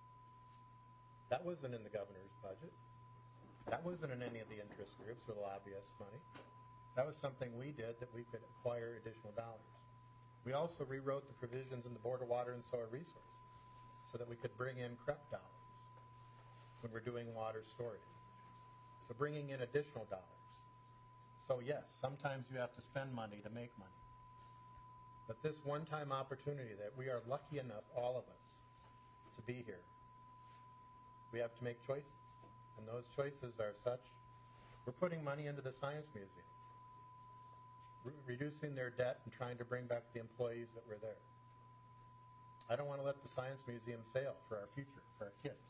That wasn't in the governor's budget. That wasn't in any of the interest groups or the lobbyist money. That was something we did that we could acquire additional dollars. We also rewrote the provisions in the Board of Water and Soil Resources so that we could bring in CREP dollars when we're doing water storage. So bringing in additional dollars. So yes, sometimes you have to spend money to make money. But this one-time opportunity that we are lucky enough, all of us, to be here, we have to make choices. And those choices are such, we're putting money into the Science Museum, reducing their debt and trying to bring back the employees that were there. I don't want to let the Science Museum fail for our future, for our kids.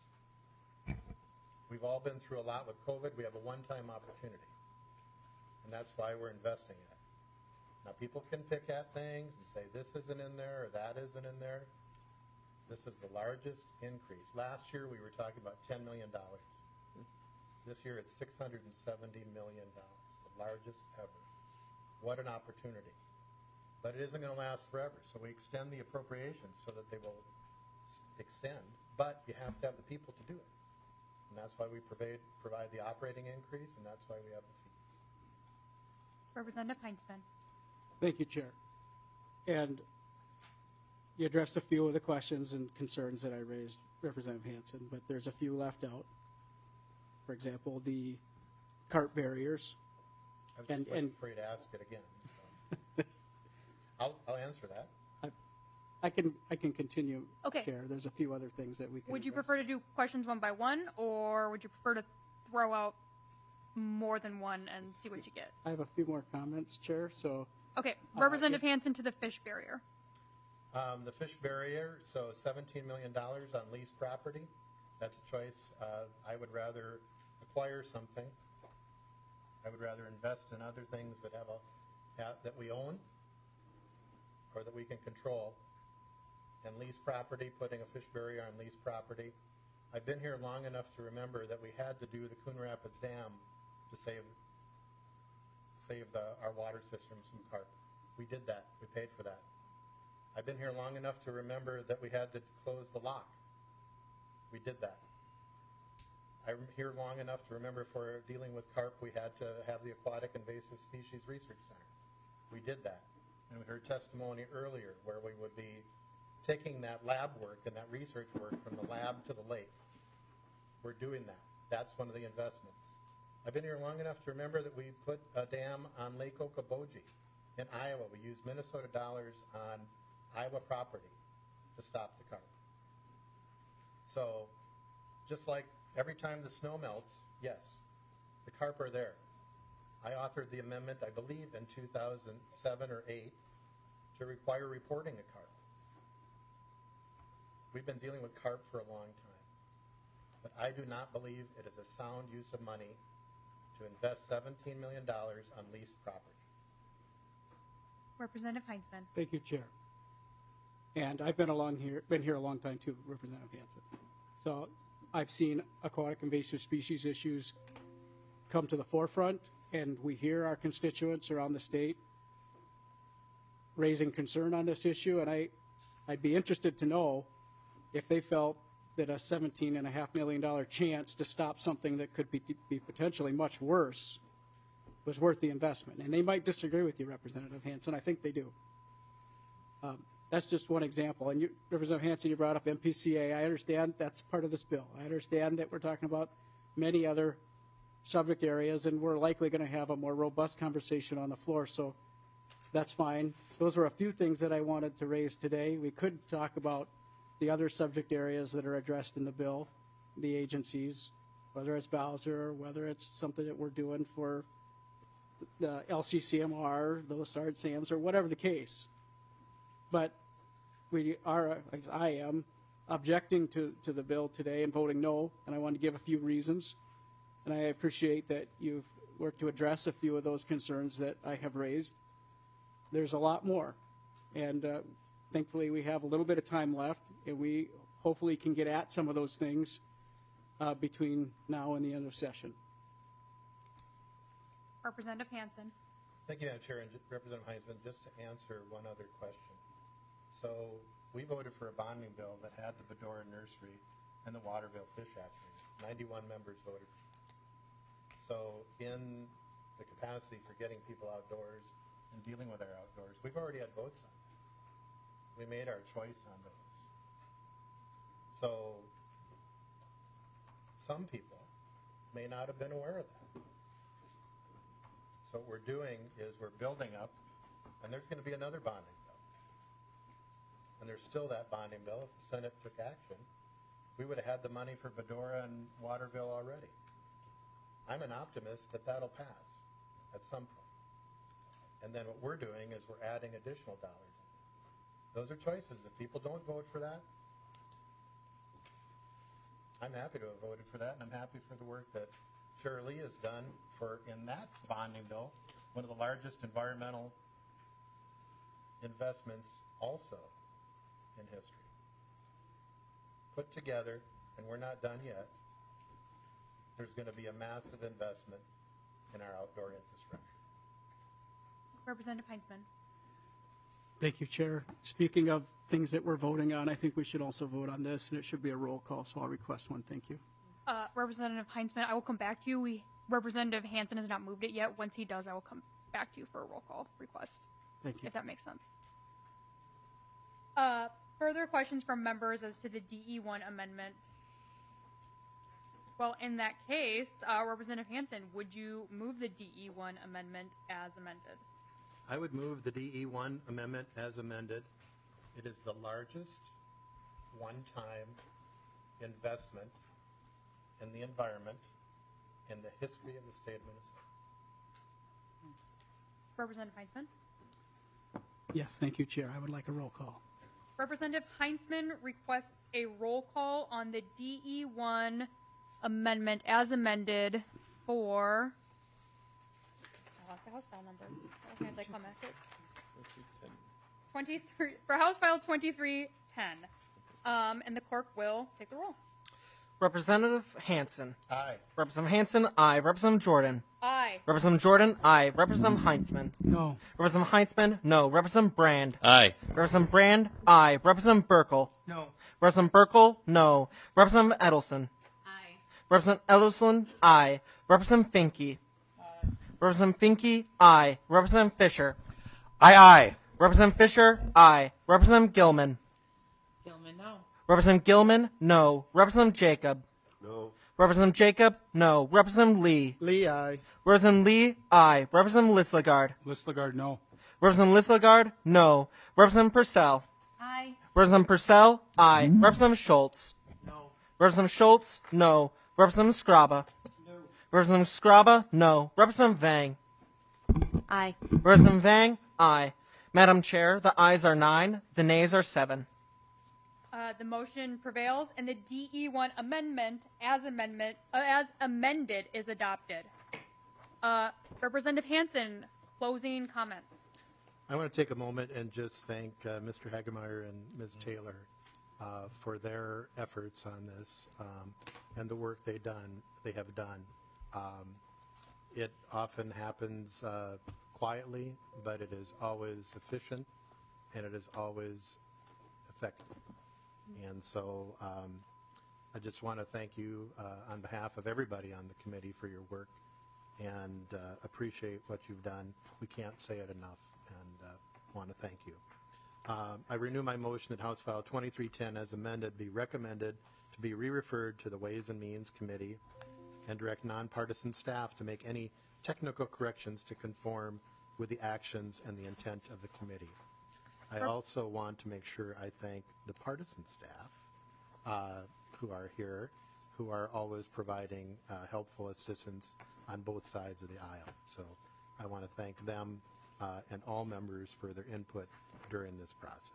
We've all been through a lot with COVID. We have a one-time opportunity. And that's why we're investing in it. Now, people can pick at things and say this isn't in there or that isn't in there. This is the largest increase. Last year, we were talking about $10 million. This year, it's $670 million, the largest ever. What an opportunity. But it isn't going to last forever, so we extend the appropriations so that they will extend, but you have to have the people to do it. And that's why we provide the operating increase, and that's why we have the fees. Representative Heinzman. Thank you, Chair. And you addressed a few of the questions and concerns that I raised, Representative Hansen, but there's a few left out. For example, the cart barriers. I was just waiting for you to ask it again. So. I'll answer that. I can continue, Okay. Chair. There's a few other things that we can Would you address. prefer to do questions one by one, or would you prefer to throw out more than one and see what you get? I have a few more comments, Chair, so. Okay, Representative Hansen to the fish barrier. The fish barrier, so $17 million on leased property. That's a choice. I would rather acquire something. I would rather invest in other things that that we own or that we can control. And lease property, putting a fish barrier on leased property. I've been here long enough to remember that we had to do the Coon Rapids Dam to save our water systems from carp. We did that. We paid for that. I've been here long enough to remember that we had to close the lock. We did that. I'm here long enough to remember for dealing with carp, we had to have the Aquatic Invasive Species Research Center. We did that. And we heard testimony earlier where we would be taking that lab work and that research work from the lab to the lake. We're doing that. That's one of the investments. I've been here long enough to remember that we put a dam on Lake Okoboji in Iowa. We used Minnesota dollars on Iowa property to stop the carp. So just like every time the snow melts, yes, the carp are there. I authored the amendment, I believe, in 2007 or 8 to require reporting of carp. We've been dealing with carp for a long time. But I do not believe it is a sound use of money to invest $17 million on leased property. Representative Heinsman. Thank you, Chair. And I've been here a long time too, Representative Hansen. So I've seen aquatic invasive species issues come to the forefront, and we hear our constituents around the state raising concern on this issue, and I'd be interested to know if they felt that a $17.5 million chance to stop something that could be potentially much worse was worth the investment. And they might disagree with you, Representative Hansen. I think they do. That's just one example. And you, Representative Hansen, you brought up MPCA. I understand that's part of this bill. I understand that we're talking about many other subject areas, and we're likely going to have a more robust conversation on the floor. So that's fine. Those were a few things that I wanted to raise today. We could talk about the other subject areas that are addressed in the bill, the agencies, whether it's Bowser, whether it's something that we're doing for the LCCMR, the Lessard SAMs, or whatever the case. But we are, as I am, objecting to the bill today and voting no, and I want to give a few reasons. And I appreciate that you've worked to address a few of those concerns that I have raised. There's a lot more, and thankfully we have a little bit of time left, and we hopefully can get at some of those things between now and the end of session. Representative Hansen. Thank you, Madam Chair, and Representative Heinsman, just to answer one other question. So we voted for a bonding bill that had the Bedora Nursery and the Waterville Fish Hatchery. 91 members voted. So in the capacity for getting people outdoors and dealing with our outdoors, we've already had votes on that. We made our choice on those. So some people may not have been aware of that. So what we're doing is we're building up, and there's going to be another bonding bill. And there's still that bonding bill. If the Senate took action, we would have had the money for Bedora and Waterville already. I'm an optimist that that'll pass at some point. And then what we're doing is we're adding additional dollars. Those are choices. If people don't vote for that, I'm happy to have voted for that, and I'm happy for the work that Chair Lee has done for, in that bonding bill, one of the largest environmental investments also in history. Put together, and we're not done yet, there's going to be a massive investment in our outdoor infrastructure. Representative Heinsman. Thank you, Chair. Speaking of things that we're voting on, I think we should also vote on this, and it should be a roll call, so I'll request one. Thank you. Representative Heinsman, I will come back to you. Representative Hansen has not moved it yet. Once he does, I will come back to you for a roll call request. Thank you. If that makes sense. Further questions from members as to the DE1 amendment? Well, in that case, Representative Hansen, would you move the DE1 amendment as amended? I would move the DE1 amendment as amended. It is the largest one-time investment in the environment in the history of the state of Minnesota. Representative Heinsman? Yes, thank you, Chair. I would like a roll call. Representative Heinsman requests a roll call on the DE1 amendment as amended for, I lost the House file number. I was going to comment it. 23 for House File 2310. And the clerk will take the roll. Representative Hansen. Aye. Representative Hansen, aye. Representative Jordan. Aye. Representative Jordan, aye. Representative Heinsman. No. Representative Heinsman, no. Representative Brand. Aye. Representative Brand, aye. Representative Burkle. No. Representative Burkle, no. Representative Edelson. Aye. Representative Edelson, aye. Representative Finke. Aye. Representative Finke, aye. Representative Fisher. Aye. Representative Fisher, aye. Representative Gilman. Gilman, no. Representative Gilman, no. Representative Jacob. No. Representative Jacob, no. Representative Lee. Lee, aye. Representative Lee, aye. Representative Lislegard. Lislegard, no. Representative Lislegard, no. Representative Purcell. Aye. Representative Purcell, aye. Representative Schultz. No. Representative Schultz, no. Representative Scraba. No. Representative Scraba, no. Representative Vang. Aye. Representative Vang, aye. Madam Chair, the ayes are 9, the nays are 7. The motion prevails, and the DE1 amendment as amended is adopted. Representative Hansen, closing comments. I want to take a moment and just thank Mr. Hagemeyer and Ms. Taylor for their efforts on this and the work they have done. It often happens quietly, but it is always efficient and it is always effective. And so I just want to thank you on behalf of everybody on the committee for your work and appreciate what you've done. We can't say it enough, and want to thank you. I renew my motion that House File 2310 as amended be recommended to be re-referred to the Ways and Means Committee and direct nonpartisan staff to make any technical corrections to conform with the actions and the intent of the committee. I also want to make sure I thank the partisan staff who are here, who are always providing helpful assistance on both sides of the aisle. So I want to thank them and all members for their input during this process.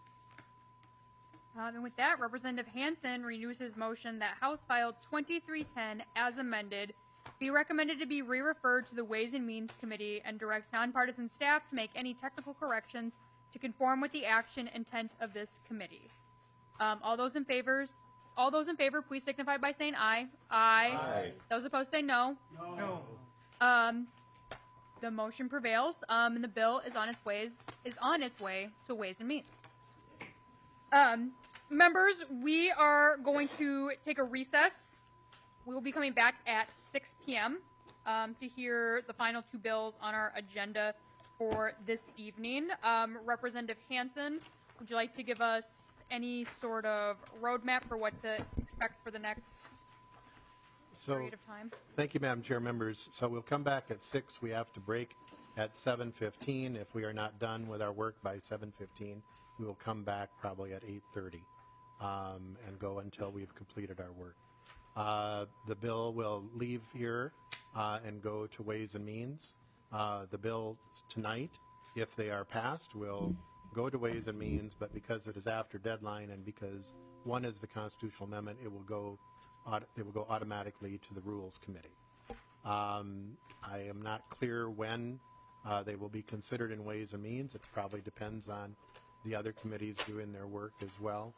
And with that, Representative Hansen renews his motion that House File 2310 as amended be recommended to be re-referred to the Ways and Means Committee and directs nonpartisan staff to make any technical corrections to conform with the action intent of this committee. All those in favor, please signify by saying aye. Aye. Aye. Those opposed say no. No. The motion prevails, and the bill is on its way to Ways and Means. Members, we are going to take a recess. We will be coming back at 6 p.m. To hear the final two bills on our agenda for this evening. Representative Hansen, would you like to give us any sort of roadmap for what to expect for the next period of time? Thank you, Madam Chair, members. So we'll come back at 6. We have to break at 7:15. If we are not done with our work by 7:15, we will come back probably at 8:30 and go until we've completed our work. The bill will leave here and go to Ways and Means. The bills tonight, if they are passed, will go to Ways and Means, but because it is after deadline and because one is the constitutional amendment, it will go automatically to the Rules Committee. I am not clear when they will be considered in Ways and Means. It probably depends on the other committees doing their work as well.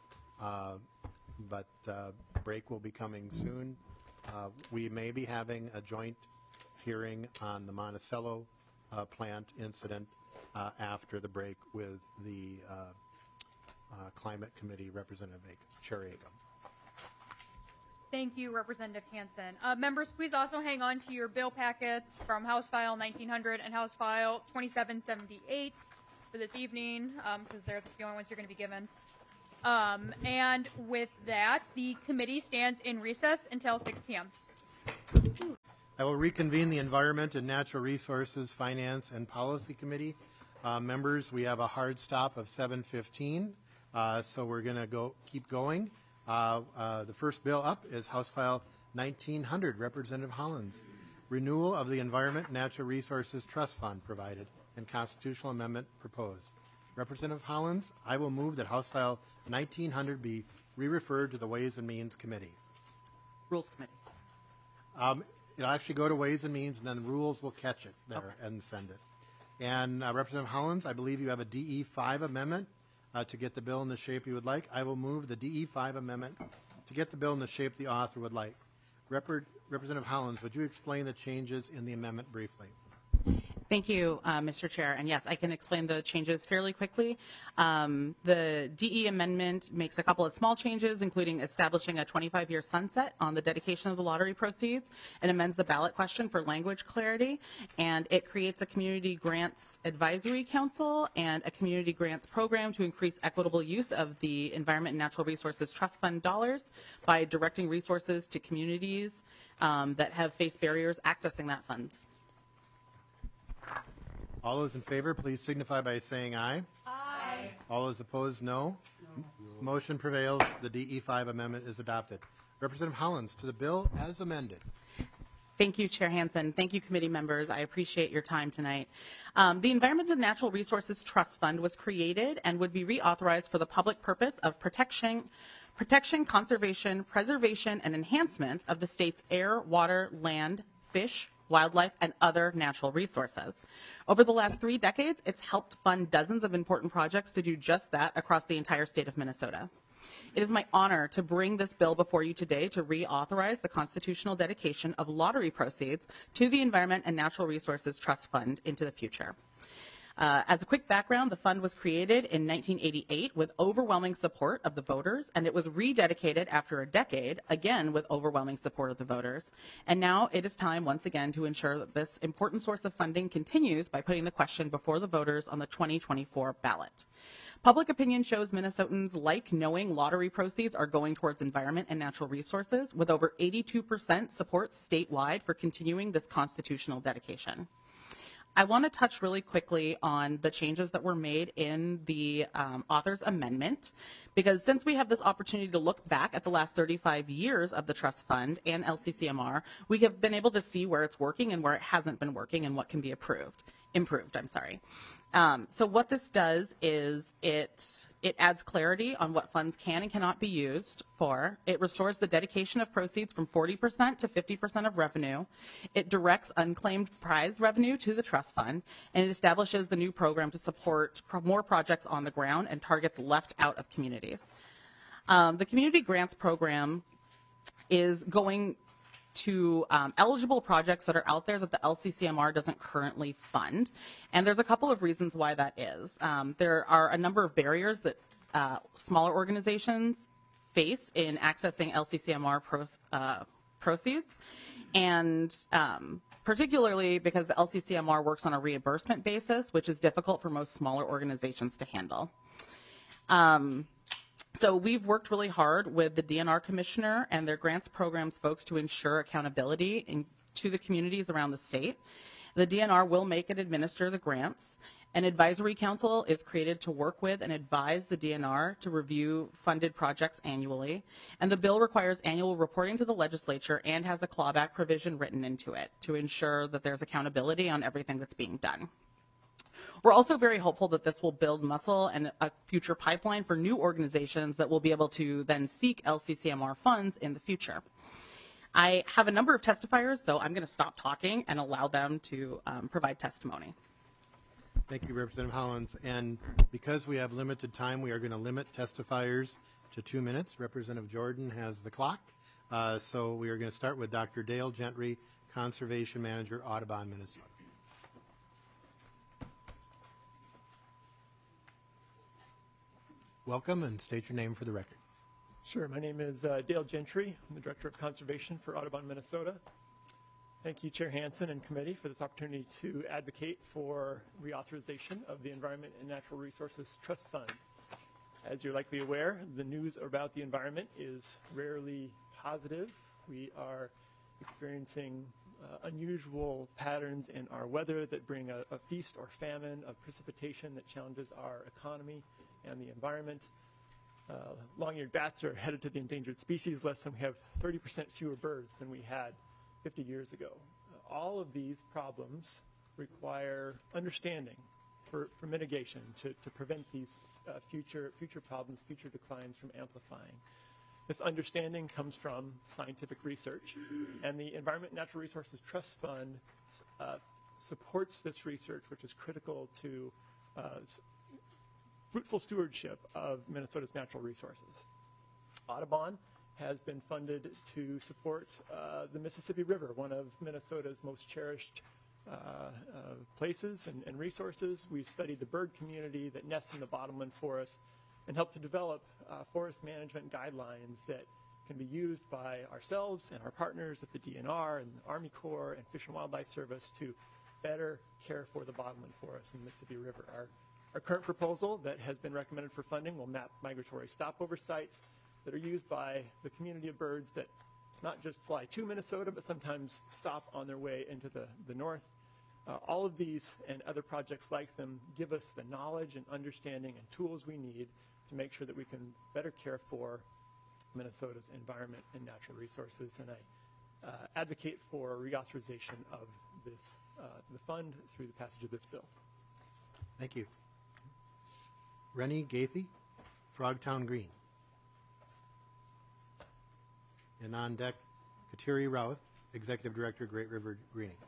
But break will be coming soon. We may be having a joint hearing on the Monticello plant incident after the break with the Climate Committee Representative Chair Agam. Thank you, Representative Hansen. Members, please also hang on to your bill packets from House File 1900 and House File 2778 for this evening, because they're the only ones you're going to be given. And with that, the committee stands in recess until 6 p.m. I will reconvene the Environment and Natural Resources Finance and Policy Committee. Members, we have a hard stop of 7:15, so we're going to keep going. The first bill up is House File 1900, Representative Hollins. Renewal of the Environment and Natural Resources Trust Fund provided and constitutional amendment proposed. Representative Hollins, I will move that House File 1900 be re-referred to the Ways and Means Committee. Rules Committee. It'll actually go to Ways and Means, and then Rules will catch it there and send it. And Representative Hollins, I believe you have a DE5 amendment to get the bill in the shape you would like. I will move the DE5 amendment to get the bill in the shape the author would like. Representative Hollins, would you explain the changes in the amendment briefly? Thank you, Mr. Chair. And yes, I can explain the changes fairly quickly. The DE amendment makes a couple of small changes, including establishing a 25-year sunset on the dedication of the lottery proceeds, and amends the ballot question for language clarity. And it creates a community grants advisory council and a community grants program to increase equitable use of the Environment and Natural Resources Trust Fund dollars by directing resources to communities that have faced barriers accessing that funds. All those in favor, please signify by saying aye. Aye. All those opposed, no. Motion prevails. The DE5 amendment is adopted. Representative Hollins to the bill as amended. Thank you, Chair Hansen. Thank you, committee members. I appreciate your time tonight. The Environment and Natural Resources Trust Fund was created and would be reauthorized for the public purpose of protection, conservation, preservation, and enhancement of the state's air, water, land, fish, wildlife, and other natural resources. Over the last 3 decades, it's helped fund dozens of important projects to do just that across the entire state of Minnesota. It is my honor to bring this bill before you today to reauthorize the constitutional dedication of lottery proceeds to the Environment and Natural Resources Trust Fund into the future. As a quick background, the fund was created in 1988 with overwhelming support of the voters, and it was rededicated after a decade, again with overwhelming support of the voters. And now it is time once again to ensure that this important source of funding continues by putting the question before the voters on the 2024 ballot. Public opinion shows Minnesotans like knowing lottery proceeds are going towards environment and natural resources, with over 82% support statewide for continuing this constitutional dedication. I want to touch really quickly on the changes that were made in the author's amendment, because since we have this opportunity to look back at the last 35 years of the trust fund and LCCMR, we have been able to see where it's working and where it hasn't been working and what can be improved. So what this does is it adds clarity on what funds can and cannot be used for. It restores the dedication of proceeds from 40% to 50% of revenue. It directs unclaimed prize revenue to the trust fund, and it establishes the new program to support more projects on the ground and targets left out of communities. The community grants program is going to eligible projects that are out there that the LCCMR doesn't currently fund. And there's a couple of reasons why that is. There are a number of barriers that smaller organizations face in accessing LCCMR proceeds. And particularly because the LCCMR works on a reimbursement basis, which is difficult for most smaller organizations to handle. So we've worked really hard with the DNR commissioner and their grants programs folks to ensure accountability to the communities around the state. The DNR will make and administer the grants. An advisory council is created to work with and advise the DNR to review funded projects annually. And the bill requires annual reporting to the legislature and has a clawback provision written into it to ensure that there's accountability on everything that's being done. We're also very hopeful that this will build muscle and a future pipeline for new organizations that will be able to then seek LCCMR funds in the future. I have a number of testifiers, so I'm going to stop talking and allow them to provide testimony. Thank you, Representative Hollins. And because we have limited time, we are going to limit testifiers to 2 minutes. Representative Jordan has the clock. So we are going to start with Dr. Dale Gentry, Conservation Manager, Audubon, Minnesota. Welcome, and state your name for the record. Sure. My name is Dale Gentry. I'm the Director of Conservation for Audubon, Minnesota. Thank you, Chair Hansen and committee, for this opportunity to advocate for reauthorization of the Environment and Natural Resources Trust Fund. As you're likely aware, the news about the environment is rarely positive. We are experiencing unusual patterns in our weather that bring a feast or famine of precipitation that challenges our economy and the environment. Long-eared bats are headed to the endangered species list, and we have 30% fewer birds than we had 50 years ago. All of these problems require understanding for mitigation to prevent these future problems, future declines from amplifying. This understanding comes from scientific research, and the Environment and Natural Resources Trust Fund supports this research, which is critical to fruitful stewardship of Minnesota's natural resources. Audubon has been funded to support the Mississippi River, one of Minnesota's most cherished places and resources. We've studied the bird community that nests in the bottomland forest and helped to develop forest management guidelines that can be used by ourselves and our partners at the DNR and the Army Corps and Fish and Wildlife Service to better care for the bottomland forests in the Mississippi River. Our current proposal that has been recommended for funding will map migratory stopover sites that are used by the community of birds that not just fly to Minnesota, but sometimes stop on their way into the north. All of these and other projects like them give us the knowledge and understanding and tools we need to make sure that we can better care for Minnesota's environment and natural resources. And I advocate for reauthorization of this, the fund through the passage of this bill. Thank you. Rennie Gaithy, Frogtown Green. And on deck, Kateri Routh, Executive Director, Great River Greening.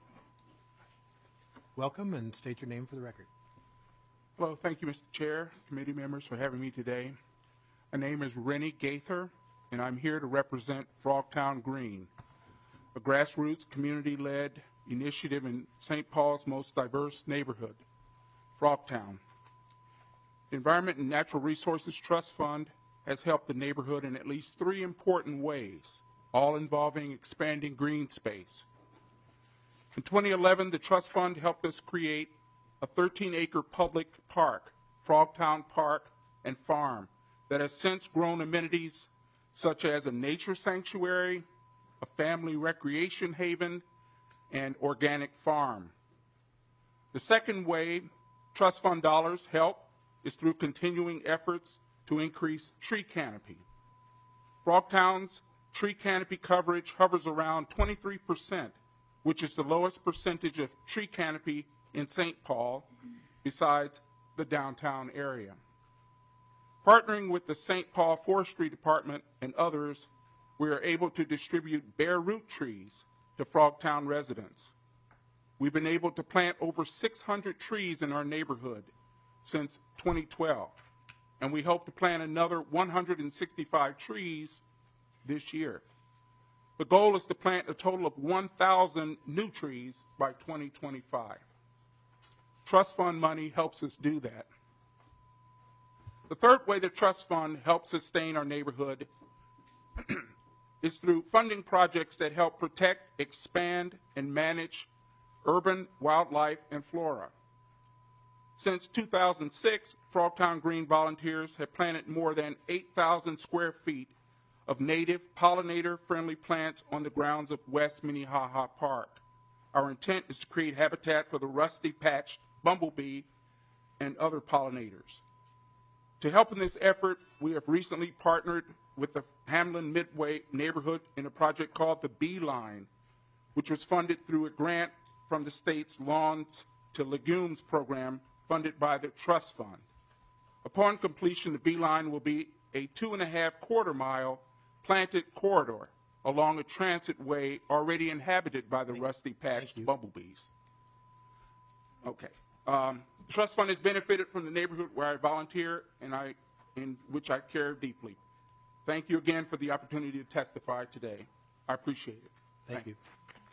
Welcome and state your name for the record. Hello, thank you, Mr. Chair, committee members for having me today. My name is Rennie Gaither, and I'm here to represent Frogtown Green, a grassroots community-led initiative in St. Paul's most diverse neighborhood, Frogtown. The Environment and Natural Resources Trust Fund has helped the neighborhood in at least 3 important ways, all involving expanding green space. In 2011, the trust fund helped us create a 13-acre public park, Frogtown Park and Farm, that has since grown amenities such as a nature sanctuary, a family recreation haven, and organic farm. The second way trust fund dollars help is through continuing efforts to increase tree canopy. Frogtown's tree canopy coverage hovers around 23%, which is the lowest percentage of tree canopy in St. Paul, besides the downtown area. Partnering with the St. Paul Forestry Department and others, we are able to distribute bare root trees to Frogtown residents. We've been able to plant over 600 trees in our neighborhood since 2012, and we hope to plant another 165 trees this year. The goal is to plant a total of 1,000 new trees by 2025. Trust fund money helps us do that. The third way the trust fund helps sustain our neighborhood is through funding projects that help protect, expand, and manage urban wildlife and flora. Since 2006, Frogtown Green volunteers have planted more than 8,000 square feet of native pollinator-friendly plants on the grounds of West Minnehaha Park. Our intent is to create habitat for the rusty-patched bumblebee and other pollinators. To help in this effort, we have recently partnered with the Hamlin Midway neighborhood in a project called the Bee Line, which was funded through a grant from the state's Lawns to Legumes program funded by the Trust Fund. Upon completion, the Bee Line will be a 2.5 quarter-mile planted corridor along a transit way already inhabited by the rusty-patched bumblebees. Okay. The Trust Fund has benefited from the neighborhood where I volunteer and in which I care deeply. Thank you again for the opportunity to testify today. I appreciate it. Thank you.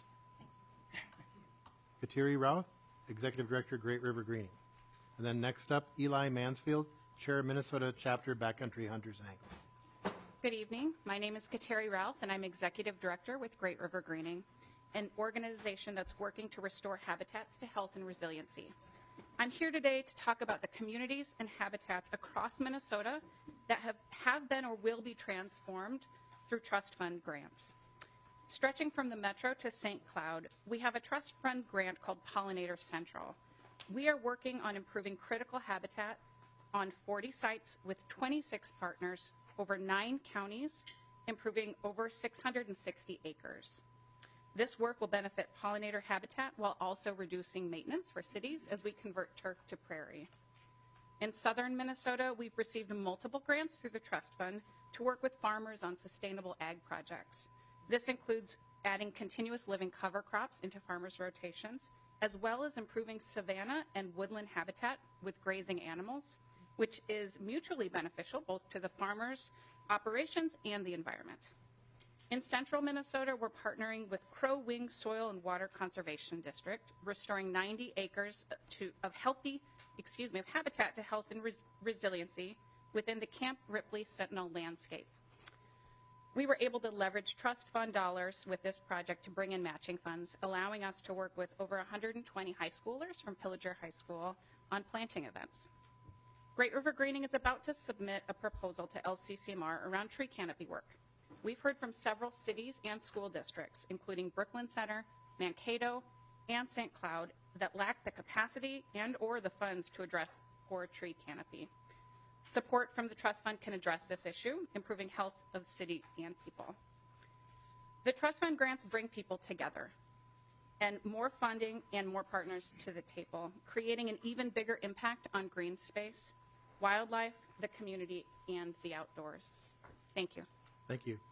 Kateri Routh, Executive Director, Great River Greening. And then next up, Eli Mansfield, Chair, Minnesota Chapter, Backcountry Hunters and Anglers. Good evening. My name is Kateri Routh, and I'm Executive Director with Great River Greening, an organization that's working to restore habitats to health and resiliency. I'm here today to talk about the communities and habitats across Minnesota that have been or will be transformed through trust fund grants. Stretching from the Metro to St. Cloud, we have a trust fund grant called Pollinator Central. We are working on improving critical habitat on 40 sites with 26 partners over 9 counties, improving over 660 acres. This work will benefit pollinator habitat while also reducing maintenance for cities as we convert turf to prairie. In southern Minnesota, we've received multiple grants through the trust fund to work with farmers on sustainable ag projects. This includes adding continuous living cover crops into farmers' rotations, as well as improving savanna and woodland habitat with grazing animals, which is mutually beneficial both to the farmers' operations and the environment. In central Minnesota, we're partnering with Crow Wing Soil and Water Conservation District, restoring 90 acres of habitat to health and resiliency within the Camp Ripley Sentinel landscape. We were able to leverage trust fund dollars with this project to bring in matching funds, allowing us to work with over 120 high schoolers from Pillager High School on planting events. Great River Greening is about to submit a proposal to LCCMR around tree canopy work. We've heard from several cities and school districts, including Brooklyn Center, Mankato, and St. Cloud, that lack the capacity and or the funds to address poor tree canopy. Support from the trust fund can address this issue, improving health of the city and people. The trust fund grants bring people together, and more funding and more partners to the table, creating an even bigger impact on green space, wildlife, the community, and the outdoors. Thank you. Thank you.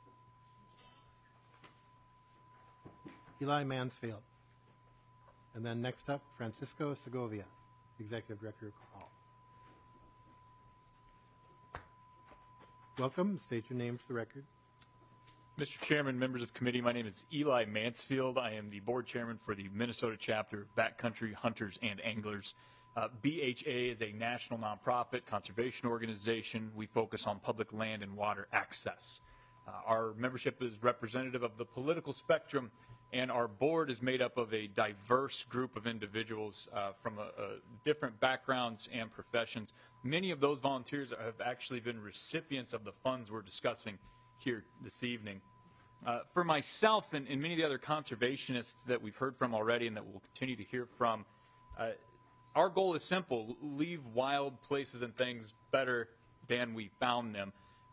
Eli Mansfield. And then next up, Francisco Segovia, Executive Director of COPAL. Welcome. State your name for the record. Mr. Chairman, members of committee, my name is Eli Mansfield. I am the board chairman for the Minnesota chapter of Backcountry Hunters and Anglers. BHA is a national nonprofit conservation organization. We focus on public land and water access. Our membership is representative of the political spectrum, and our board is made up of a diverse group of individuals from different backgrounds and professions. Many of those volunteers have actually been recipients of the funds we're discussing here this evening. For myself and many of the other conservationists that we've heard from already and that we'll continue to hear from, our goal is simple: leave wild places and things better than we found them.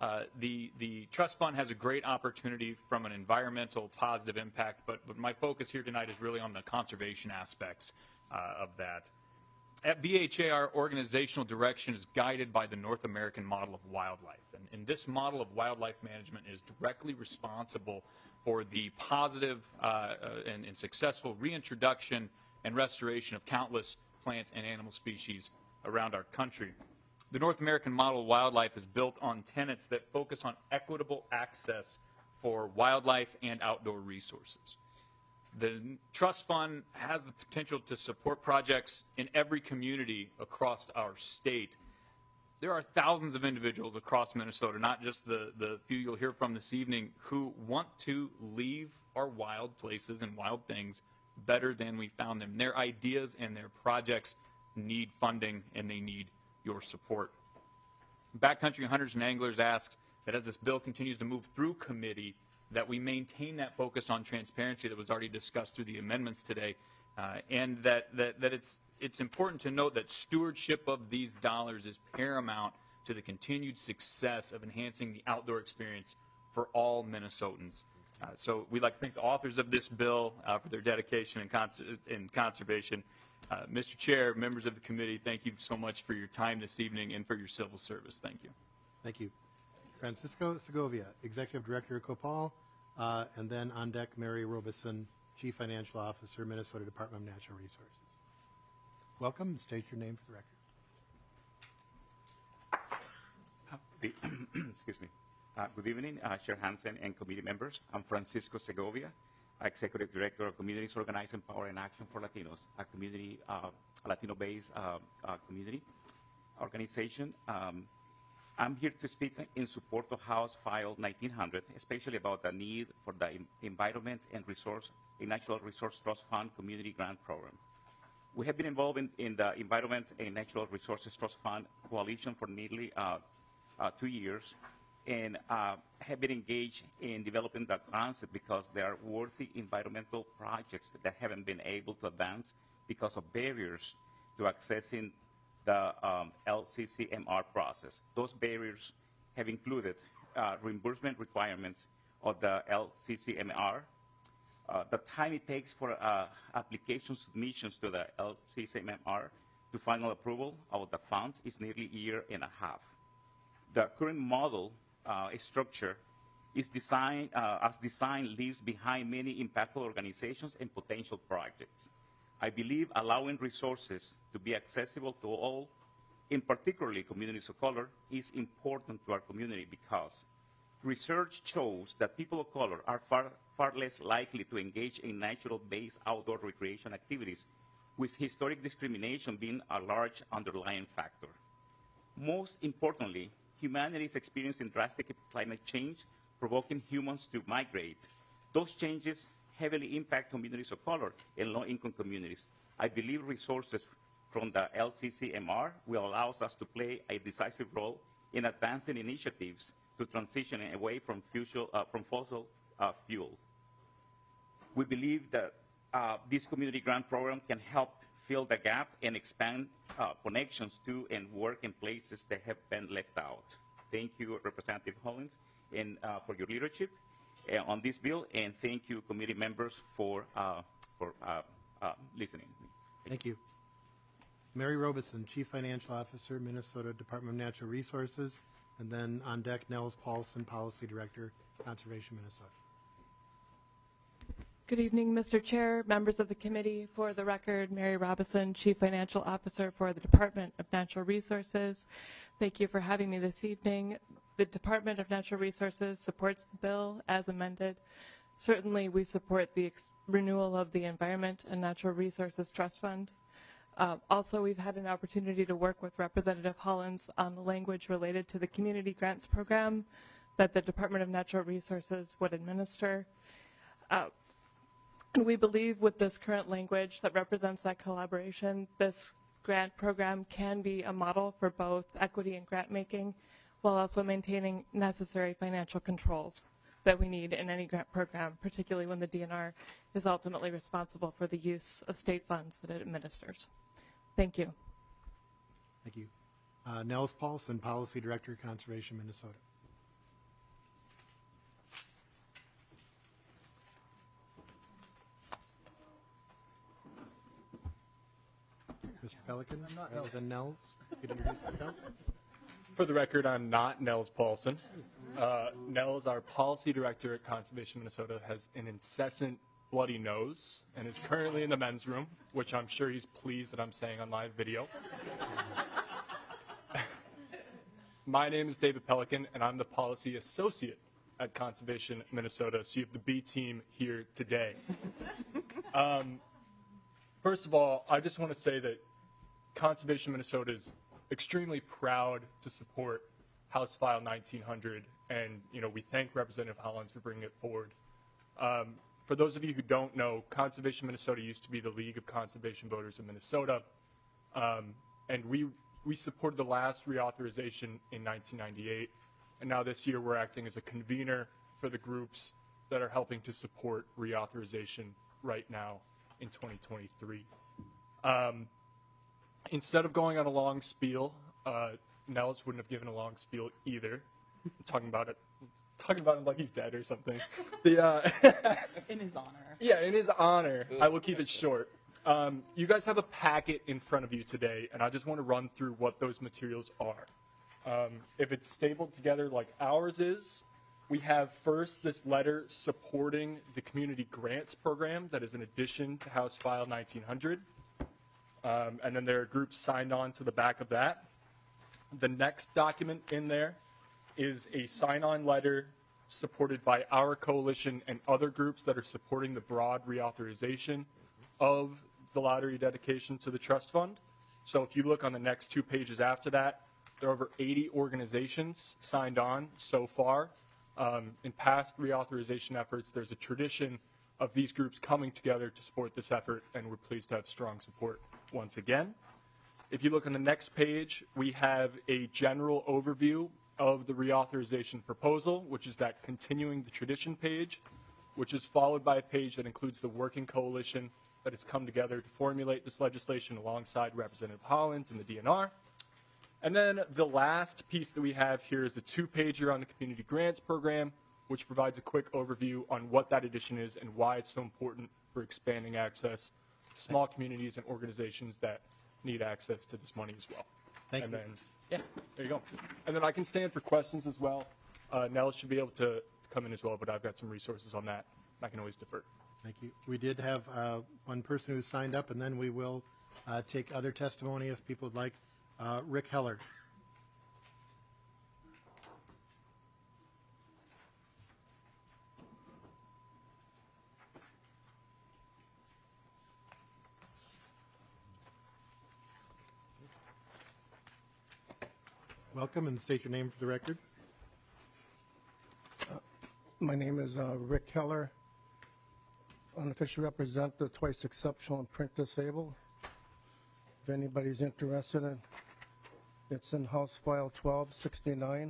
The trust fund has a great opportunity from an environmental positive impact, but my focus here tonight is really on the conservation aspects of that. At BHA, our organizational direction is guided by the North American model of wildlife. And this model of wildlife management is directly responsible for the positive and successful reintroduction and restoration of countless plant and animal species around our country. The North American model of wildlife is built on tenets that focus on equitable access for wildlife and outdoor resources. The trust fund has the potential to support projects in every community across our state. There are thousands of individuals across Minnesota, not just the few you'll hear from this evening, who want to leave our wild places and wild things better than we found them. Their ideas and their projects need funding, and they need your support. Backcountry Hunters and Anglers asks that as this bill continues to move through committee, that we maintain that focus on transparency that was already discussed through the amendments today, and that it's important to note that stewardship of these dollars is paramount to the continued success of enhancing the outdoor experience for all Minnesotans. So we'd like to thank the authors of this bill for their dedication in conservation. Mr. Chair, members of the committee, thank you so much for your time this evening and for your civil service. Thank you. Thank you. Francisco Segovia, Executive Director of COPAL, and then on deck, Mary Robeson, Chief Financial Officer, Minnesota Department of Natural Resources. Welcome. State your name for the record. Excuse me. Good evening, Chair Hansen and committee members. I'm Francisco Segovia, Executive Director of Communities Organizing Power and Action for Latinos, a community, Latino-based community organization. I'm here to speak in support of House File 1900, especially about the need for the Environment and Natural Resource Trust Fund Community Grant Program. We have been involved in the Environment and Natural Resources Trust Fund Coalition for nearly 2 years, and have been engaged in developing the concept because there are worthy environmental projects that haven't been able to advance because of barriers to accessing the LCCMR process. Those barriers have included reimbursement requirements of the LCCMR, the time it takes for application submissions to the LCCMR to final approval of the funds is nearly a year and a half. The current model structure is designed, leaves behind many impactful organizations and potential projects. I believe allowing resources to be accessible to all, in particularly communities of color, is important to our community because Research shows that people of color are far less likely to engage in natural-based outdoor recreation activities, with historic discrimination being a large underlying factor. Most importantly, humanity is experiencing drastic climate change, provoking humans to migrate. Those changes heavily impact communities of color and low-income communities. I believe resources from the LCCMR will allow us to play a decisive role in advancing initiatives to transition away from fossil fuel. We believe that this community grant program can help fill the gap and expand connections to and work in places that have been left out. Thank you, Representative Hollins, and for your leadership on this bill, and thank you, committee members, for listening. Thank you. Mary Robeson, Chief Financial Officer, Minnesota Department of Natural Resources, and then on deck, Nels Paulson, Policy Director, Conservation Minnesota. Good evening, Mr. Chair, members of the committee. For the record, Mary Robison, Chief Financial Officer for the Department of Natural Resources. Thank you for having me this evening. The Department of Natural Resources supports the bill as amended. Certainly, we support the renewal of the Environment and Natural Resources Trust Fund. Also, we've had an opportunity to work with Representative Hollins on the language related to the Community Grants Program that the Department of Natural Resources would administer. And we believe with this current language that represents that collaboration, this grant program can be a model for both equity and grant making, while also maintaining necessary financial controls that we need in any grant program, particularly when the DNR is ultimately responsible for the use of state funds that it administers. Thank you. Thank you. Nels Paulson, Policy Director, Conservation Minnesota. Mr. Pelican, rather than Nels, you could introduce yourself. For the record, I'm not Nels Paulson. Nels, our Policy Director at Conservation Minnesota, has an incessant bloody nose and is currently in the men's room, which I'm sure he's pleased that I'm saying on live video. My name is David Pelican, and I'm the Policy Associate at Conservation Minnesota, so you have the B team here today. First of all, I just want to say that Conservation Minnesota is extremely proud to support House File 1900, and we thank Representative Hollins for bringing it forward. For those of you who don't know, Conservation Minnesota used to be the League of Conservation Voters of Minnesota, and we supported the last reauthorization in 1998, and now this year we're acting as a convener for the groups that are helping to support reauthorization right now in 2023. Instead of going on a long spiel, Nels wouldn't have given a long spiel either. I'm talking about him like he's dead or something. In his honor. Yeah, in his honor. I will keep it short. You guys have a packet in front of you today, and I just want to run through what those materials are. If it's stapled together like ours is, we have first this letter supporting the Community Grants Program that is an addition to House File 1900. And then there are groups signed on to the back of that. The next document in there is a sign-on letter supported by our coalition and other groups that are supporting the broad reauthorization of the lottery dedication to the trust fund. So if you look on the next 2 pages after that, there are over 80 organizations signed on so far. In past reauthorization efforts, there's a tradition of these groups coming together to support this effort, and we're pleased to have strong support once again. If you look on the next page, we have a general overview of the reauthorization proposal, which is that continuing the tradition page, which is followed by a page that includes the working coalition that has come together to formulate this legislation alongside Representative Hollins and the DNR. And then the last piece that we have here is a 2-pager on the Community Grants Program, which provides a quick overview on what that addition is and why it's so important for expanding access to small communities and organizations that need access to this money as well. Thank and you. Then, yeah, there you go. And then I can stand for questions as well. Nell should be able to come in as well, but I've got some resources on that. I can always defer. Thank you. We did have one person who signed up, and then we will take other testimony if people would like. Rick Heller. Welcome, and state your name for the record. My name is Rick Keller. Unofficially represent the Twice Exceptional and Print Disabled. If anybody's interested in, it's in House File 1269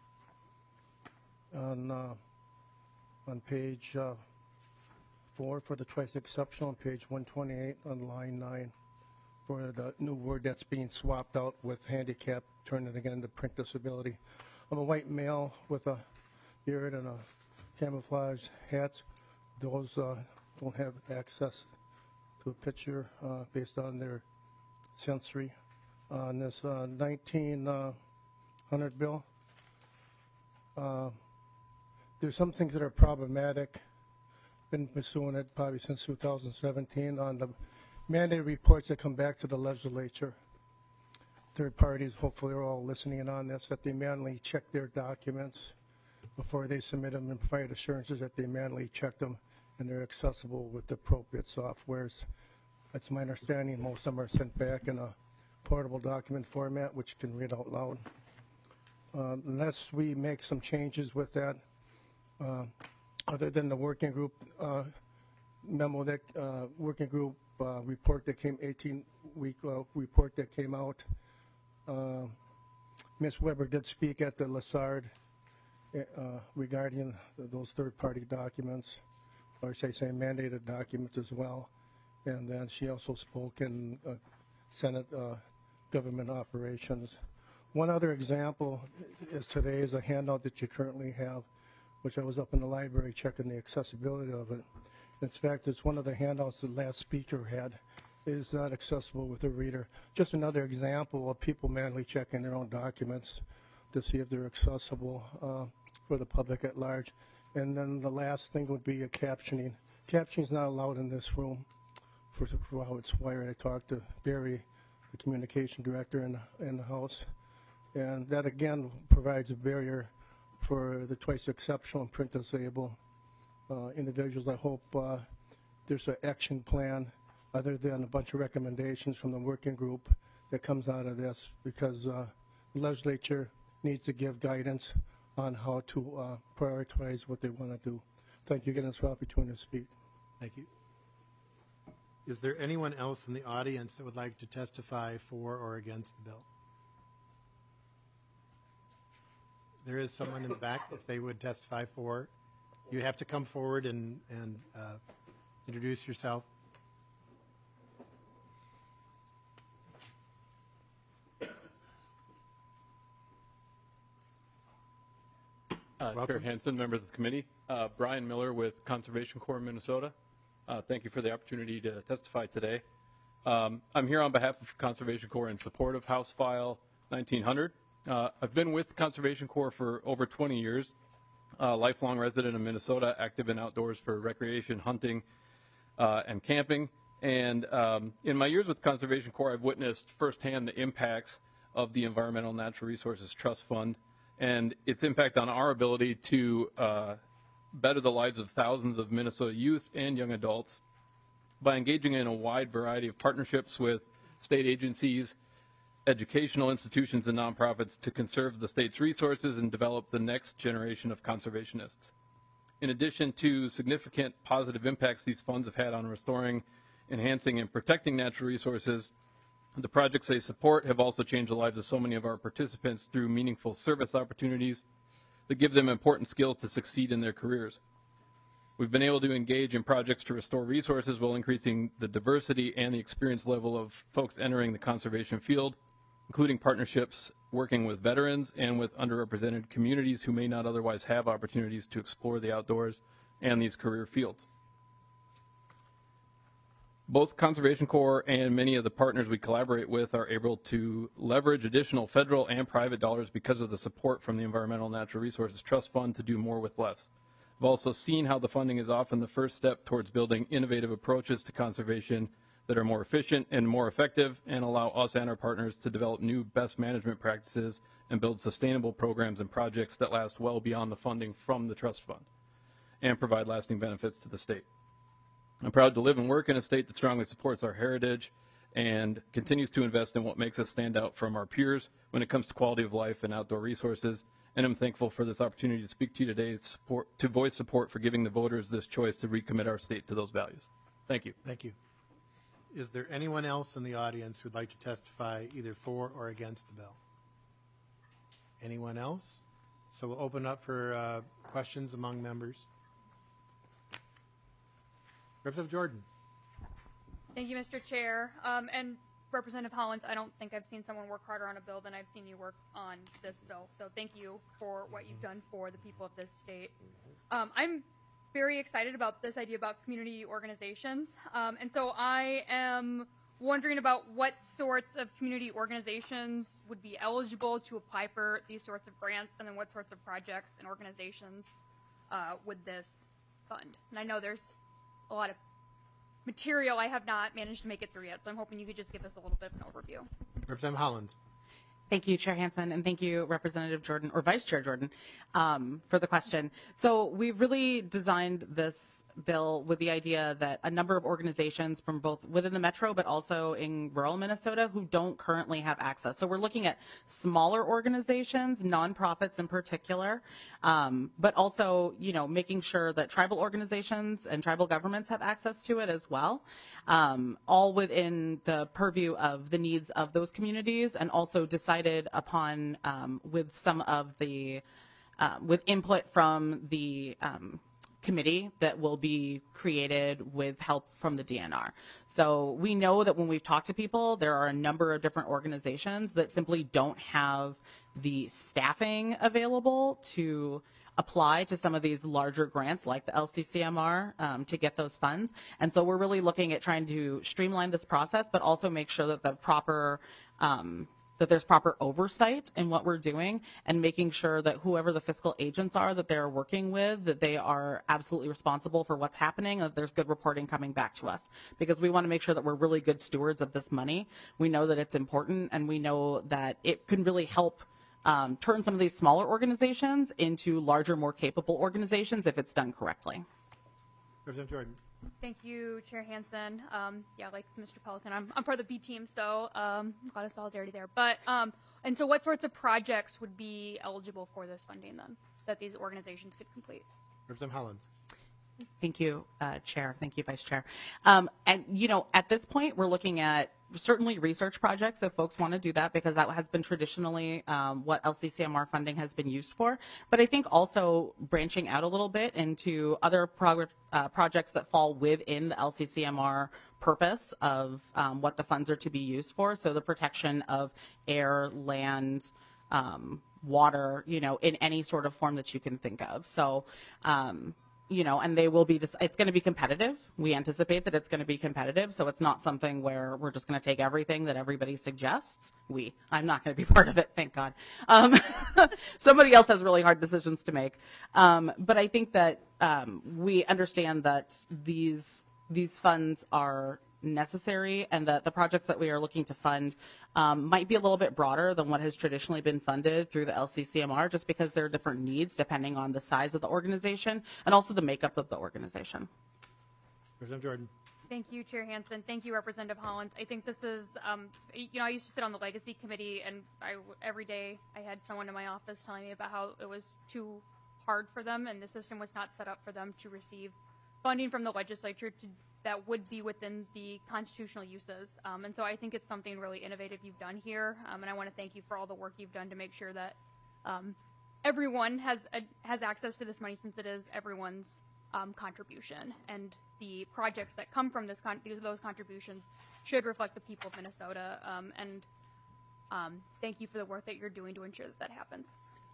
on page 4 for the Twice Exceptional, and page 128 on line 9 for the new word that's being swapped out with handicap, turning it again to print disability. I'm a white male with a beard and a camouflage hat. Those don't have access to a picture based on their sensory. On this 1900 bill, there's some things that are problematic. Been pursuing it probably since 2017 on the mandated reports that come back to the legislature. Third parties hopefully are all listening in on this, that they manually check their documents before they submit them and provide assurances that they manually check them and they're accessible with the appropriate softwares. That's my understanding. Most of them are sent back in a portable document format, which can read out loud. Unless we make some changes with that, other than the working group memo, that working group report that came, 18-week report that came out. Ms. Weber did speak at the Lassard regarding those third-party documents, or should I say mandated documents as well. And then she also spoke in Senate government operations. One other example is today is a handout that you currently have, which I was up in the library checking the accessibility of it. In fact, it's one of the handouts the last speaker had. It is not accessible with a reader. Just another example of people manually checking their own documents to see if they're accessible for the public at large. And then the last thing would be a captioning. Captioning is not allowed in this room for how it's wired. I talked to Barry, the communication director in the House, and that again provides a barrier for the twice exceptional and print disabled individuals. I hope there's an action plan other than a bunch of recommendations from the working group that comes out of this, because the legislature needs to give guidance on how to prioritize what they want to do. Thank you again for the opportunity to speak. Thank you. Is there anyone else in the audience that would like to testify for or against the bill? There is someone in the back, if they would testify for. You have to come forward and introduce yourself. Chair Hansen, members of the committee. Brian Miller with Conservation Corps of Minnesota. Thank you for the opportunity to testify today. I'm here on behalf of Conservation Corps in support of House File 1900. I've been with Conservation Corps for over 20 years, lifelong resident of Minnesota, active in outdoors for recreation, hunting, and camping. And in my years with Conservation Corps, I've witnessed firsthand the impacts of the Environmental Natural Resources Trust Fund and its impact on our ability to better the lives of thousands of Minnesota youth and young adults by engaging in a wide variety of partnerships with state agencies, educational institutions, and nonprofits to conserve the state's resources and develop the next generation of conservationists. In addition to significant positive impacts these funds have had on restoring, enhancing, and protecting natural resources, the projects they support have also changed the lives of so many of our participants through meaningful service opportunities that give them important skills to succeed in their careers. We've been able to engage in projects to restore resources while increasing the diversity and the experience level of folks entering the conservation field, including partnerships working with veterans and with underrepresented communities who may not otherwise have opportunities to explore the outdoors and these career fields. Both Conservation Corps and many of the partners we collaborate with are able to leverage additional federal and private dollars because of the support from the Environmental Natural Resources Trust Fund to do more with less. I've also seen how the funding is often the first step towards building innovative approaches to conservation that are more efficient and more effective and allow us and our partners to develop new best management practices and build sustainable programs and projects that last well beyond the funding from the trust fund and provide lasting benefits to the state. I'm proud to live and work in a state that strongly supports our heritage and continues to invest in what makes us stand out from our peers when it comes to quality of life and outdoor resources. And I'm thankful for this opportunity to speak to you today to voice support for giving the voters this choice to recommit our state to those values. Thank you. Thank you. Is there anyone else in the audience who'd like to testify either for or against the bill? Anyone else? So we'll open up for questions among members. Representative Jordan. Thank you, Mr. Chair. And Representative Hollins, I don't think I've seen someone work harder on a bill than I've seen you work on this bill. So thank you for what you've done for the people of this state. I'm very excited about this idea about community organizations. And so I am wondering about what sorts of community organizations would be eligible to apply for these sorts of grants, and then what sorts of projects and organizations would this fund. And I know there's a lot of material I have not managed to make it through yet, so I'm hoping you could just give us a little bit of an overview. Representative Hollins. Thank you, Chair Hansen, and thank you, Representative Jordan, or Vice Chair Jordan, for the question. So we've really designed this bill with the idea that a number of organizations from both within the metro but also in rural Minnesota who don't currently have access. So we're looking at smaller organizations, nonprofits in particular, but also, making sure that tribal organizations and tribal governments have access to it as well, all within the purview of the needs of those communities, and also decided upon with some of the with input from the committee that will be created with help from the DNR. So we know that when we've talked to people, there are a number of different organizations that simply don't have the staffing available to apply to some of these larger grants like the LCCMR to get those funds. And so we're really looking at trying to streamline this process, but also make sure that the proper that there's proper oversight in what we're doing, and making sure that whoever the fiscal agents are that they're working with, that they are absolutely responsible for what's happening, and that there's good reporting coming back to us. Because we want to make sure that we're really good stewards of this money. We know that it's important, and we know that it can really help turn some of these smaller organizations into larger, more capable organizations if it's done correctly. Representative Jordan. Thank you, Chair Hansen. Yeah, like Mr. Pelican, I'm part of the B team, so a lot of solidarity there. But and so, what sorts of projects would be eligible for this funding then that these organizations could complete? Representative Hollins. Thank you, Chair. Thank you, Vice Chair. And at this point, we're looking at certainly research projects if folks want to do that, because that has been traditionally what LCCMR funding has been used for. But I think also branching out a little bit into other projects that fall within the LCCMR purpose of what the funds are to be used for. So the protection of air, land, water, in any sort of form that you can think of. So, and they will be it's going to be competitive. We anticipate that it's going to be competitive. So it's not something where we're just going to take everything that everybody suggests. I'm not going to be part of it, thank God. Somebody else has really hard decisions to make. But I think that we understand that these funds are necessary, and that the projects that we are looking to fund might be a little bit broader than what has traditionally been funded through the LCCMR, just because there are different needs depending on the size of the organization and also the makeup of the organization. Representative Jordan. Thank you, Chair Hansen. Thank you, Representative Hollins. I think this is, I used to sit on the Legacy Committee, and every day I had someone in my office telling me about how it was too hard for them, and the system was not set up for them to receive funding from the legislature that would be within the constitutional uses. And so I think it's something really innovative you've done here. And I want to thank you for all the work you've done to make sure that everyone has access to this money, since it is everyone's contribution. And the projects that come from those contributions should reflect the people of Minnesota. And thank you for the work that you're doing to ensure that that happens.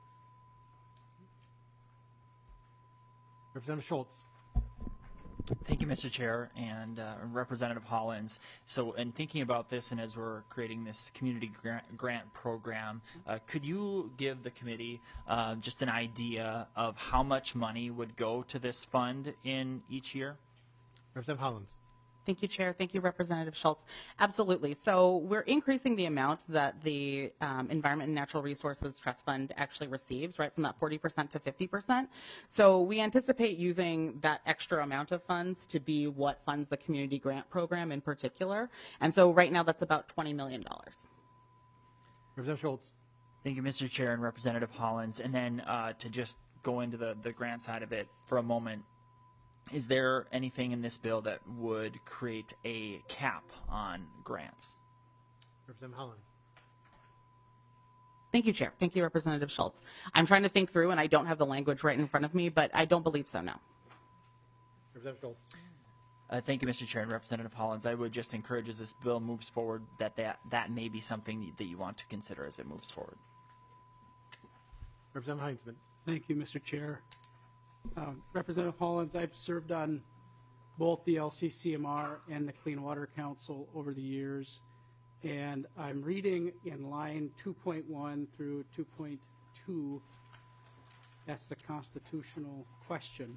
Representative Schultz. Thank you, Mr. Chair, and Representative Hollins. So in thinking about this, and as we're creating this community grant program, could you give the committee just an idea of how much money would go to this fund in each year? Representative Hollins. Thank you, Chair. Thank you, Representative Schultz. Absolutely. So we're increasing the amount that the Environment and Natural Resources Trust Fund actually receives, right, from that 40% to 50%. So we anticipate using that extra amount of funds to be what funds the community grant program in particular. And so right now that's about $20 million. Representative Schultz. Thank you, Mr. Chair and Representative Hollins. And then to just go into the grant side of it for a moment, is there anything in this bill that would create a cap on grants? Representative Hollins. Thank you, Chair. Thank you, Representative Schultz. I'm trying to think through, and I don't have the language right in front of me, but I don't believe so, no. Representative Schultz. Thank you, Mr. Chair and Representative Hollins. I would just encourage, as this bill moves forward, that may be something that you want to consider as it moves forward. Representative Heinzman. Thank you, Mr. Chair. Representative Hollins, I've served on both the LCCMR and the Clean Water Council over the years, and I'm reading in line 2.1 through 2.2. That's the constitutional question.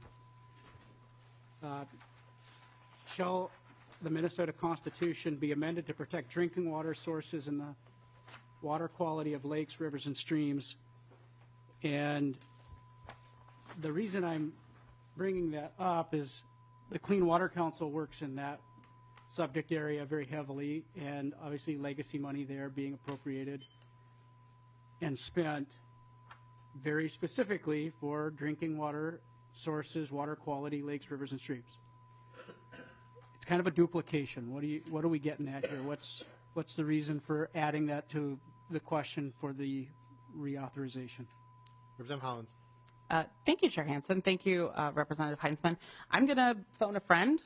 Shall the Minnesota Constitution be amended to protect drinking water sources and the water quality of lakes, rivers, and streams? And the reason I'm bringing that up is the Clean Water Council works in that subject area very heavily, and obviously legacy money there being appropriated and spent very specifically for drinking water sources, water quality, lakes, rivers, and streams. It's kind of a duplication. What are we getting at here? What's the reason for adding that to the question for the reauthorization? Representative Hollins. Thank you, Chair Hansen. Thank you, Representative Heinzman. I'm going to phone a friend.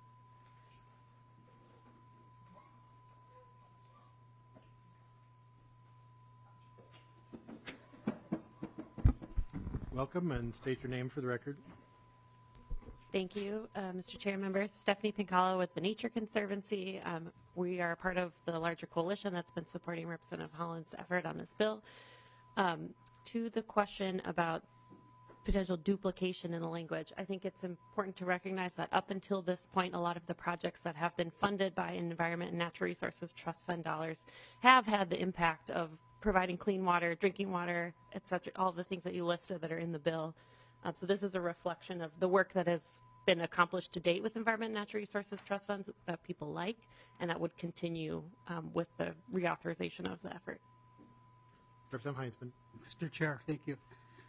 Welcome, and state your name for the record. Thank you, Mr. Chair, members. Stephanie Pincala with the Nature Conservancy. We are part of the larger coalition that's been supporting Representative Hollins' effort on this bill. To the question about potential duplication in the language, I think it's important to recognize that up until this point, a lot of the projects that have been funded by Environment and Natural Resources Trust Fund dollars have had the impact of providing clean water, drinking water, et cetera, all the things that you listed that are in the bill. So this is a reflection of the work that has been accomplished to date with Environment and Natural Resources Trust Funds that people like, and that would continue with the reauthorization of the effort. Representative Heinzman. Mr. Chair, thank you.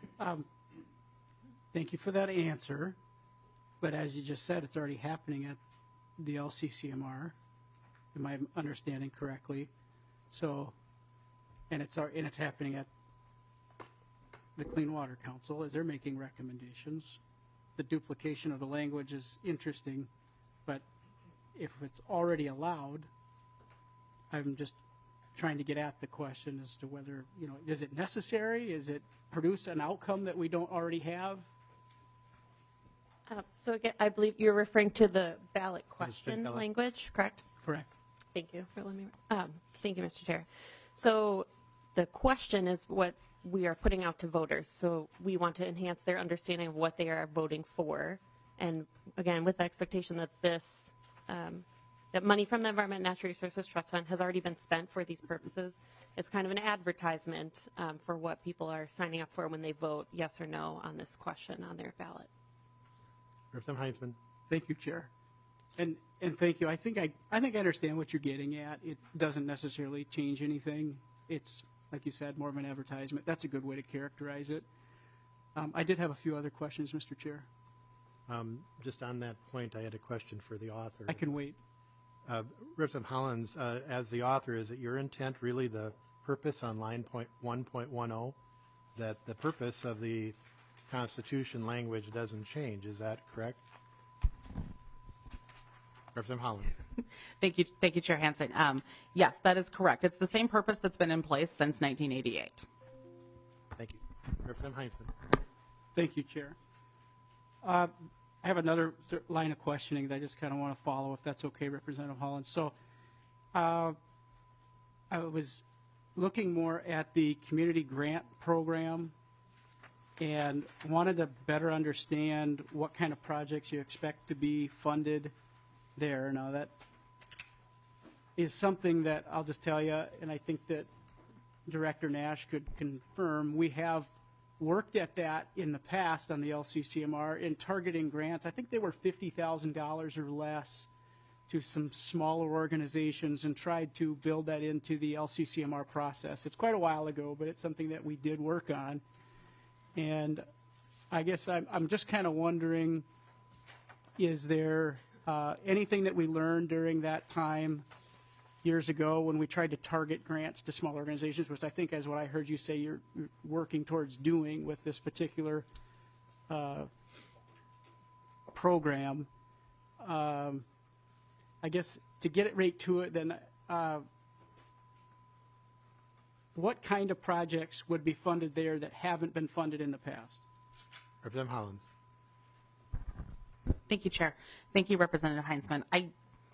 Thank you for that answer. But as you just said, it's already happening at the LCCMR. Am I understanding correctly? So, and it's happening at the Clean Water Council as they're making recommendations. The duplication of the language is interesting, but if it's already allowed, I'm just trying to get at the question as to whether, is it necessary? Is it produce an outcome that we don't already have? So again, I believe you're referring to the ballot question language, correct? Correct. Thank you for letting me. Thank you, Mr. Chair. So the question is what we are putting out to voters. So we want to enhance their understanding of what they are voting for, and again, with the expectation that this that money from the Environment and Natural Resources Trust Fund has already been spent for these purposes. It's kind of an advertisement for what people are signing up for when they vote yes or no on this question on their ballot. Representative Heinzman. Thank you, Chair. And thank you. I think I understand what you're getting at. It doesn't necessarily change anything. It's, like you said, more of an advertisement. That's a good way to characterize it. I did have a few other questions, Mr. Chair. Just on that point, I had a question for the author. I can wait. Representative Hollins, as the author, is it your intent, really, the purpose on line 1.10, that the purpose of the Constitution language doesn't change? Is that correct? Representative Hollins. Thank you, Chair Hansen. Yes, that is correct. It's the same purpose that's been in place since 1988. Thank you. Representative Heinzman. Thank you, Chair. I have another line of questioning that I just kind of want to follow, if that's okay, Representative Hollins. So I was looking more at the community grant program and wanted to better understand what kind of projects you expect to be funded there. Now, that is something that I'll just tell you, and I think that Director Nash could confirm, we have worked at that in the past on the LCCMR in targeting grants. I think they were $50,000 or less to some smaller organizations and tried to build that into the LCCMR process. It's quite a while ago, but it's something that we did work on. And I guess I'm just kind of wondering, is there anything that we learned during that time years ago when we tried to target grants to small organizations, which I think is what I heard you say you're working towards doing with this particular program. I guess to get it right to it, then what kind of projects would be funded there that haven't been funded in the past? Representative Hollins. Thank you, Chair. Thank you, Representative Heinzman. I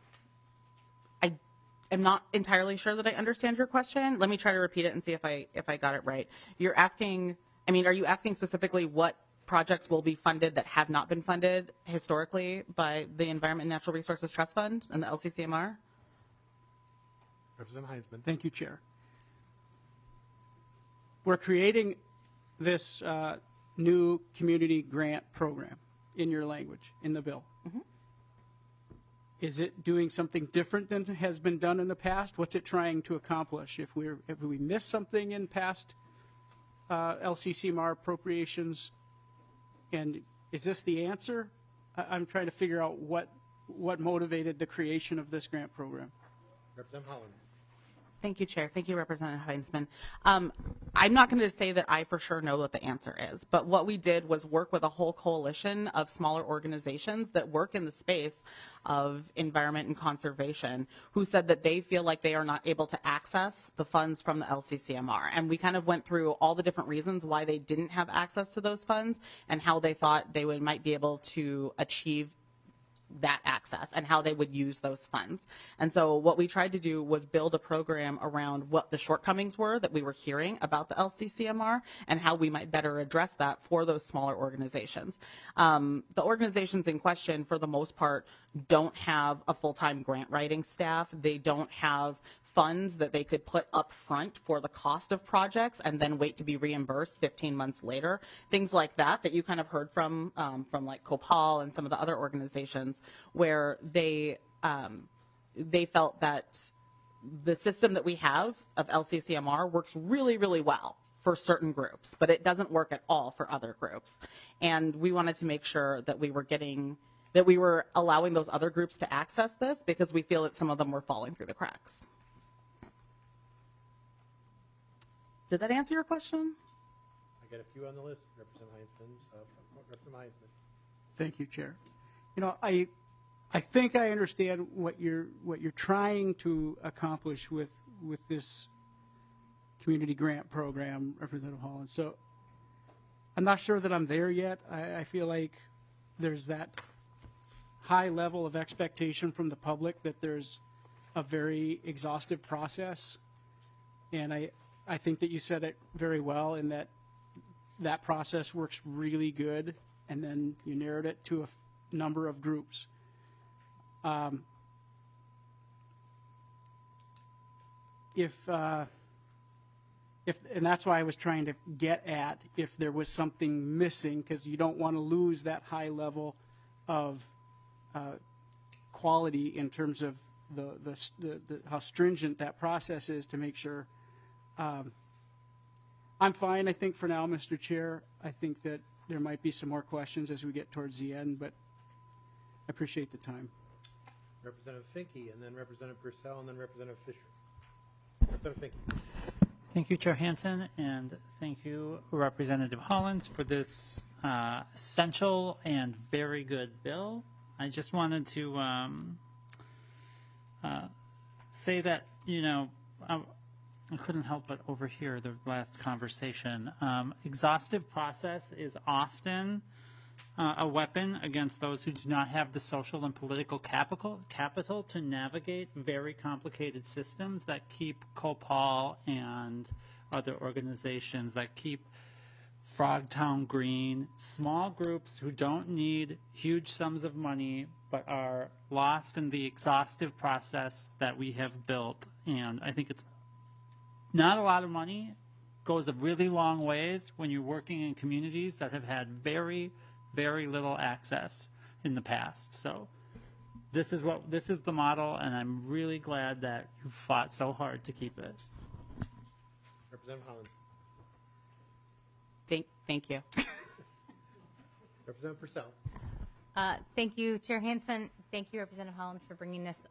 am not entirely sure that I understand your question. Let me try to repeat it and see if I got it right. You're asking, I mean, are you asking specifically what projects will be funded that have not been funded historically by the Environment and Natural Resources Trust Fund and the LCCMR? Representative Heinzman. Thank you, Chair. We're creating this new community grant program in your language, in the bill. Mm-hmm. Is it doing something different than has been done in the past? What's it trying to accomplish? If we missed something in past LCCMR appropriations, and is this the answer? I'm trying to figure out what motivated the creation of this grant program. Representative Hollins. Thank you, Chair. Thank you, Representative Heinzman. I'm not going to say that I for sure know what the answer is, but what we did was work with a whole coalition of smaller organizations that work in the space of environment and conservation who said that they feel like they are not able to access the funds from the LCCMR. And we kind of went through all the different reasons why they didn't have access to those funds and how they thought they might be able to achieve that access and how they would use those funds. And so what we tried to do was build a program around what the shortcomings were that we were hearing about the LCCMR and how we might better address that for those smaller organizations. The organizations in question, for the most part, don't have a full-time grant writing staff. They don't have funds that they could put up front for the cost of projects and then wait to be reimbursed 15 months later. Things like that you kind of heard from like Copal and some of the other organizations where they felt that the system that we have of LCCMR works really, really well for certain groups, but it doesn't work at all for other groups. And we wanted to make sure that we were allowing those other groups to access this because we feel that some of them were falling through the cracks. Did that answer your question? I got a few on the list, Representative Heinzman. Representative Heinzman. Thank you, Chair. You know, I think I understand what you're trying to accomplish with this community grant program, Representative Holland. So I'm not sure that I'm there yet. I feel like there's that high level of expectation from the public that there's a very exhaustive process, and I think that you said it very well in that process works really good, and then you narrowed it to a number of groups. And that's why I was trying to get at if there was something missing, because you don't want to lose that high level of quality in terms of how stringent that process is to make sure. I'm fine, I think, for now, Mr. Chair. I think that there might be some more questions as we get towards the end, but I appreciate the time. Representative Finke, and then Representative Purcell, and then Representative Fisher. Representative Finke. Thank you, Chair Hansen, and thank you, Representative Hollins, for this essential and very good bill. I just wanted to say that, you know, I couldn't help but overhear the last conversation. Exhaustive process is often a weapon against those who do not have the social and political capital to navigate very complicated systems that keep Copal and other organizations, that keep Frogtown Green, small groups who don't need huge sums of money but are lost in the exhaustive process that we have built. And I think it's not a lot of money, goes a really long ways when you're working in communities that have had very, very little access in the past. So this is the model, and I'm really glad that you fought so hard to keep it. Representative Hollins. Thank you. Representative Purcell. Thank you, Chair Hansen. Thank you, Representative Hollins, for bringing this.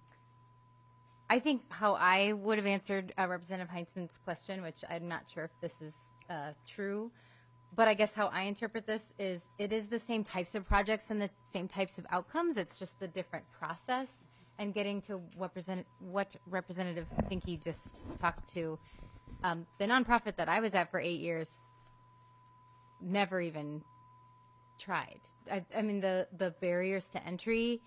I think how I would have answered Representative Heinzman's question, which I'm not sure if this is true, but I guess how I interpret this is it is the same types of projects and the same types of outcomes. It's just the different process. And getting to what Representative Finke just talked to, the nonprofit that I was at for 8 years never even tried. I mean, the barriers to entry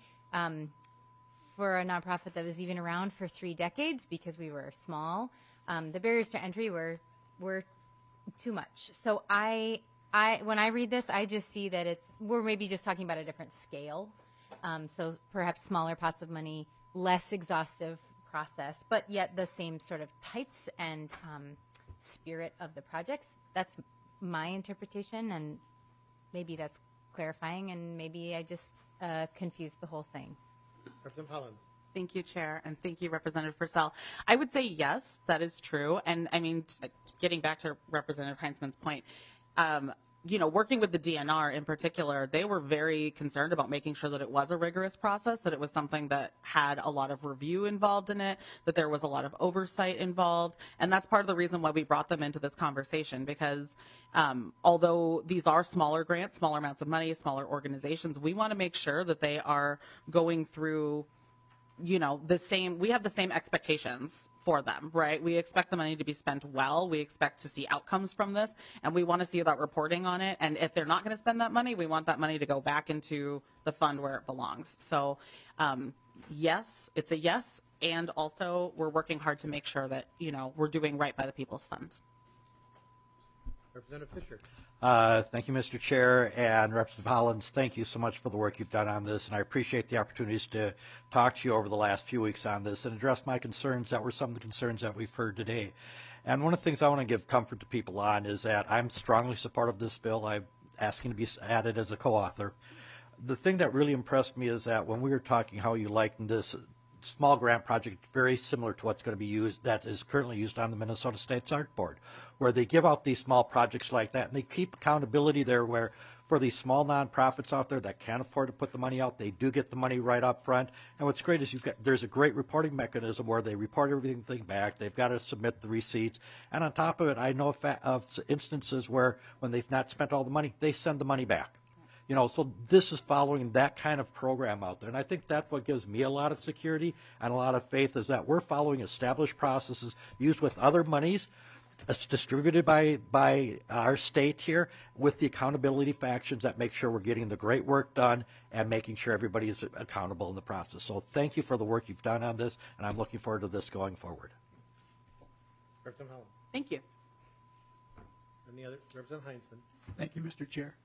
for a nonprofit that was even around for 3 decades because we were small, the barriers to entry were too much. So when I read this, I just see that we're maybe just talking about a different scale. So perhaps smaller pots of money, less exhaustive process, but yet the same sort of types and spirit of the projects. That's my interpretation, and maybe that's clarifying, and maybe I just confused the whole thing. Representative Hollins. Thank you, Chair, and thank you, Representative Purcell. I would say yes, that is true. And I mean, getting back to Representative Heinzman's point, working with the DNR in particular, they were very concerned about making sure that it was a rigorous process, that it was something that had a lot of review involved in it, that there was a lot of oversight involved. And that's part of the reason why we brought them into this conversation, because although these are smaller grants, smaller amounts of money, smaller organizations, we want to make sure that they are going through we have the same expectations for them, right? We expect the money to be spent well. We expect to see outcomes from this, and we want to see that reporting on it. And if they're not going to spend that money, we want that money to go back into the fund where it belongs. So, yes, it's a yes. And also, we're working hard to make sure that, we're doing right by the people's funds. Representative Fisher. Thank you, Mr. Chair, and Representative Hollins, thank you so much for the work you've done on this, and I appreciate the opportunities to talk to you over the last few weeks on this and address my concerns that were some of the concerns that we've heard today. And one of the things I want to give comfort to people on is that I'm strongly supportive of this bill. I'm asking to be added as a co-author. The thing that really impressed me is that when we were talking how you likened this small grant project very similar to what's going to be used, that is currently used on the Minnesota State Art Board, where they give out these small projects like that, and they keep accountability there where for these small nonprofits out there that can't afford to put the money out, they do get the money right up front. And what's great is there's a great reporting mechanism where they report everything back. They've got to submit the receipts. And on top of it, I know of instances where when they've not spent all the money, they send the money back. So this is following that kind of program out there. And I think that's what gives me a lot of security and a lot of faith is that we're following established processes used with other monies. It's distributed by our state here with the accountability factions that make sure we're getting the great work done and making sure everybody is accountable in the process. So thank you for the work you've done on this, and I'm looking forward to this going forward. Representative Hollins. Thank you. Any other? Representative Heinzen. Thank you, Mr. Chair.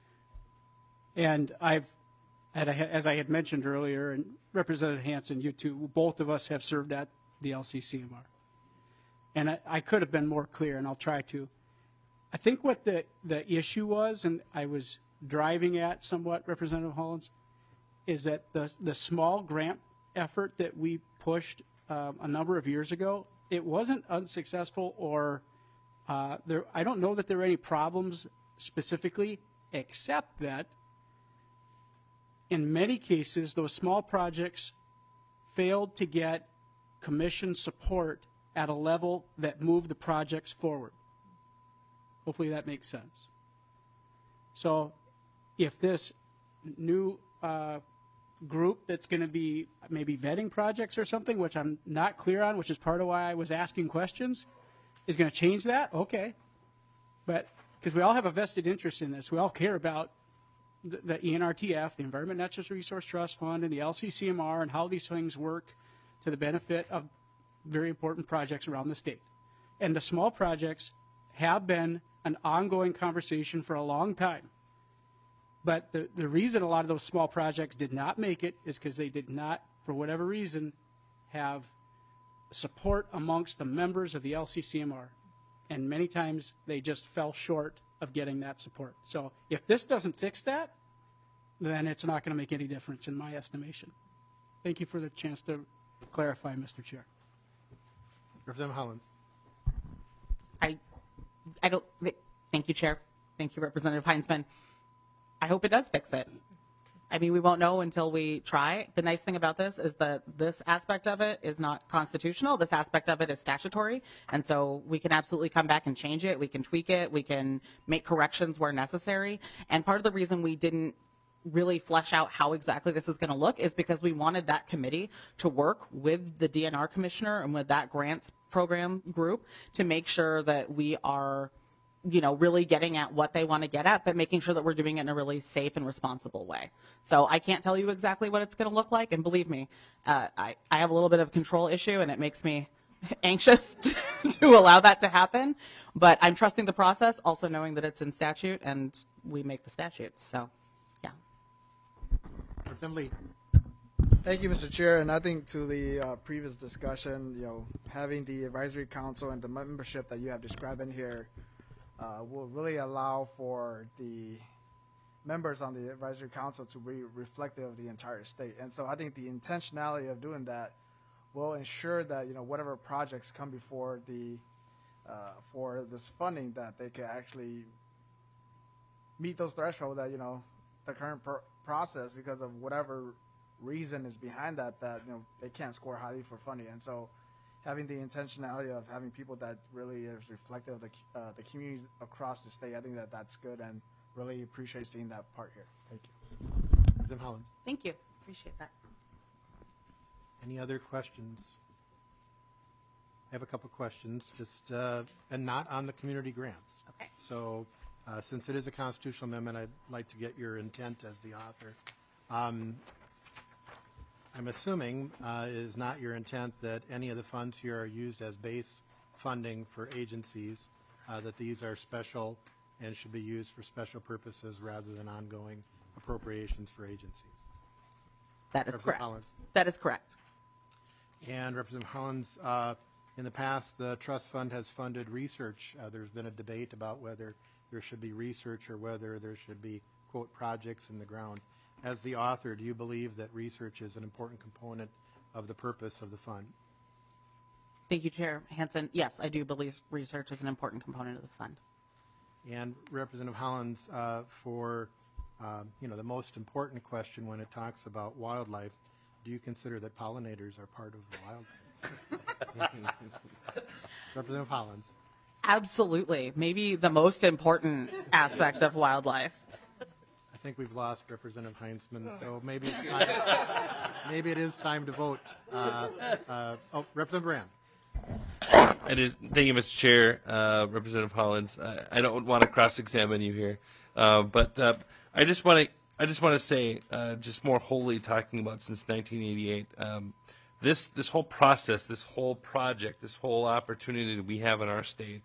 And as I had mentioned earlier, and Representative Hansen, you two, both of us have served at the LCCMR. And I could have been more clear, and I'll try to. I think what the issue was, and I was driving at somewhat, Representative Hollins, is that the small grant effort that we pushed a number of years ago, it wasn't unsuccessful or I don't know that there were any problems specifically, except that in many cases, those small projects failed to get commission support at a level that moved the projects forward. Hopefully that makes sense. So if this new group that's going to be maybe vetting projects or something, which I'm not clear on, which is part of why I was asking questions, is going to change that, okay. But because we all have a vested interest in this. We all care about the ENRTF, the Environment Natural Resource Trust Fund, and the LCCMR, and how these things work to the benefit of very important projects around the state. And the small projects have been an ongoing conversation for a long time. But the reason a lot of those small projects did not make it is because they did not, for whatever reason, have support amongst the members of the LCCMR. And many times they just fell short of getting that support. So if this doesn't fix that, then it's not going to make any difference in my estimation. Thank you for the chance to clarify, Mr. Chair. Representative Hollins. I don't, thank you, Chair. Thank you, Representative Heinzman. I hope it does fix it. I mean, we won't know until we try. The nice thing about this is that this aspect of it is not constitutional. This aspect of it is statutory. And so we can absolutely come back and change it. We can tweak it. We can make corrections where necessary. And part of the reason we didn't really flesh out how exactly this is going to look is because we wanted that committee to work with the DNR commissioner and with that grants program group to make sure that we are, you know, really getting at what they want to get at, but making sure that we're doing it in a really safe and responsible way. So I can't tell you exactly what it's going to look like. And believe me, I have a little bit of a control issue, and it makes me anxious to allow that to happen. But I'm trusting the process, also knowing that it's in statute and we make the statutes. So, yeah. Representative Lee. Thank you, Mr. Chair. And I think to the previous discussion, you know, having the advisory council and the membership that you have described in here will really allow for the members on the advisory council to be reflective of the entire state. And so I think the intentionality of doing that will ensure that, you know, whatever projects come before the for this funding, that they can actually meet those thresholds that, you know, the current process, because of whatever reason is behind that, you know, they can't score highly for funding. And so having the intentionality of having people that really is reflective of the communities across the state, I think that that's good, and really appreciate seeing that part here. Thank you. Representative Hollins. Thank you. Appreciate that. Any other questions? I have a couple questions, just and not on the community grants. Okay. So since it is a constitutional amendment, I'd like to get your intent as the author. I'm assuming it is not your intent that any of the funds here are used as base funding for agencies, that these are special and should be used for special purposes rather than ongoing appropriations for agencies. That is correct. Hollins. That is correct. And Representative Hollins, in the past, the trust fund has funded research. There's been a debate about whether there should be research or whether there should be, quote, projects in the ground. As the author, do you believe that research is an important component of the purpose of the fund? Thank you, Chair Hansen. Yes, I do believe research is an important component of the fund. And Representative Hollins, for you know, the most important question when it talks about wildlife, do you consider that pollinators are part of the wildlife? Representative Hollins. Absolutely. Maybe the most important aspect of wildlife. I think we've lost Representative Heinzman, so maybe it's time, maybe it is time to vote. Representative Brand. It is. Thank you, Mr. Chair. Representative Hollins. I don't want to cross-examine you here, but I just want to say, just more wholly talking about since 1988, this whole process, this whole project, this whole opportunity that we have in our state,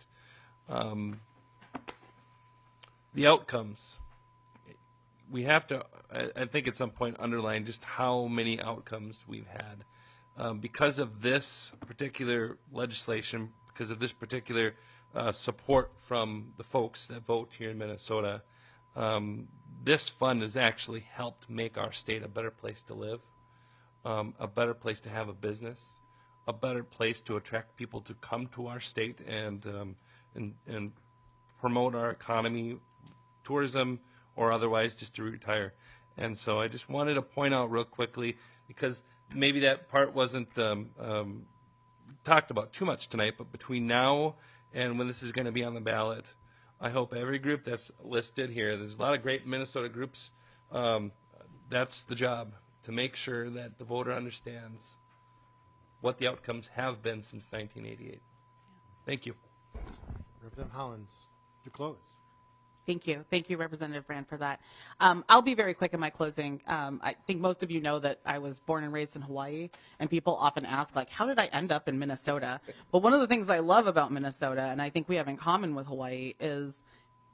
the outcomes. We have to, I think, at some point underline just how many outcomes we've had. Because of this particular legislation, because of this particular support from the folks that vote here in Minnesota, this fund has actually helped make our state a better place to live, a better place to have a business, a better place to attract people to come to our state and promote our economy, tourism, or otherwise just to retire. And so I just wanted to point out real quickly, because maybe that part wasn't talked about too much tonight, but between now and when this is going to be on the ballot, I hope every group that's listed here, there's a lot of great Minnesota groups, that's the job, to make sure that the voter understands what the outcomes have been since 1988. Thank you. Representative Hollins, to close. Thank you. Thank you, Representative Brand, for that. I'll be very quick in my closing. I think most of you know that I was born and raised in Hawaii, and people often ask, like, how did I end up in Minnesota? But one of the things I love about Minnesota, and I think we have in common with Hawaii, is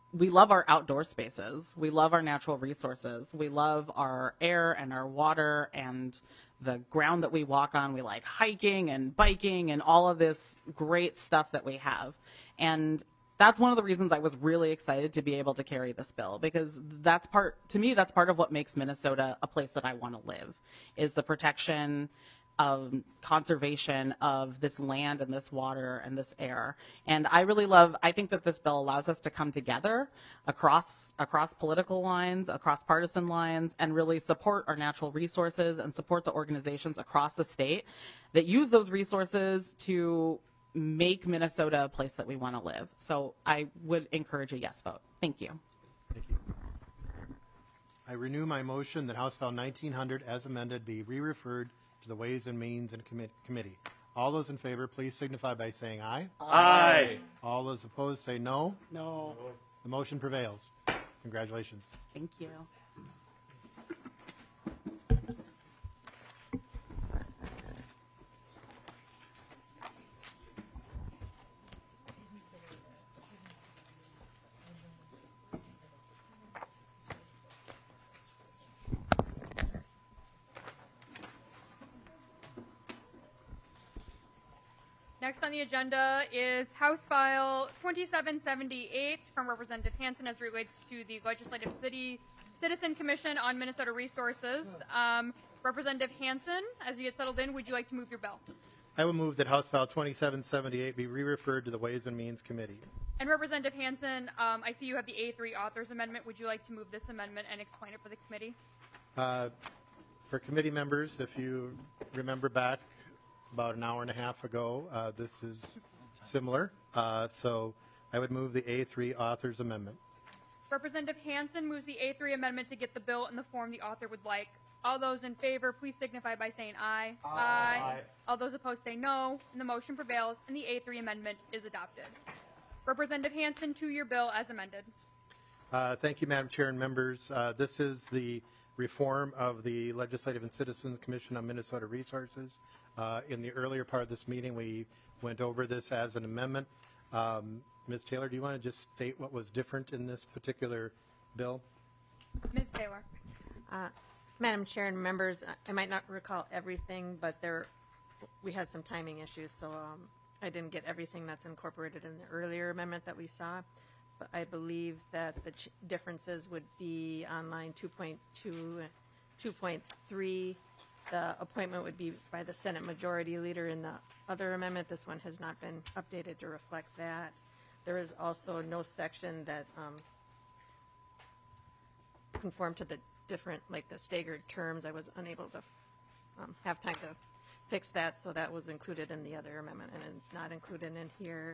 we love our outdoor spaces. We love our natural resources. We love our air and our water and the ground that we walk on. We like hiking and biking and all of this great stuff that we have. And that's one of the reasons I was really excited to be able to carry this bill, because that's part of what makes Minnesota a place that I want to live, is the protection of conservation of this land and this water and this air. And I think that this bill allows us to come together across political lines, across partisan lines, and really support our natural resources and support the organizations across the state that use those resources to make Minnesota a place that we want to live. So I would encourage a yes vote. Thank you. Thank you. I renew my motion that House File 1900 as amended be re-referred to the Ways and Means and Committee. All those in favor, please signify by saying aye. Aye. All those opposed say no. No. The motion prevails. Congratulations. Thank you. Next on the agenda is House File 2778 from Representative Hansen as relates to the Legislative Citizen Commission on Minnesota Resources. Representative Hansen, as you get settled in, would you like to move your bill? I will move that House File 2778 be re-referred to the Ways and Means Committee. And Representative Hansen, I see you have the A3 Authors Amendment. Would you like to move this amendment and explain it for the committee? For committee members, if you remember back about an hour and a half ago, this is similar. So I would move the A3 Authors Amendment. Representative Hansen moves the A3 amendment to get the bill in the form the author would like. All those in favor, please signify by saying aye. Aye. All those opposed say no, and the motion prevails, and the A3 amendment is adopted. Representative Hansen, to your bill as amended. Thank you, Madam Chair and members. This is the reform of the Legislative and Citizens Commission on Minnesota Resources. In the earlier part of this meeting, we went over this as an amendment. Ms. Taylor, do you want to just state what was different in this particular bill? Ms. Taylor. Madam Chair and members, I might not recall everything, but we had some timing issues, so I didn't get everything that's incorporated in the earlier amendment that we saw. But I believe that the differences would be on line 2.2 and 2.3. The appointment would be by the Senate Majority Leader in the other amendment. This one has not been updated to reflect that. There is also no section that conformed to the different, like the staggered terms. I was unable to have time to fix that, so that was included in the other amendment, and it's not included in here.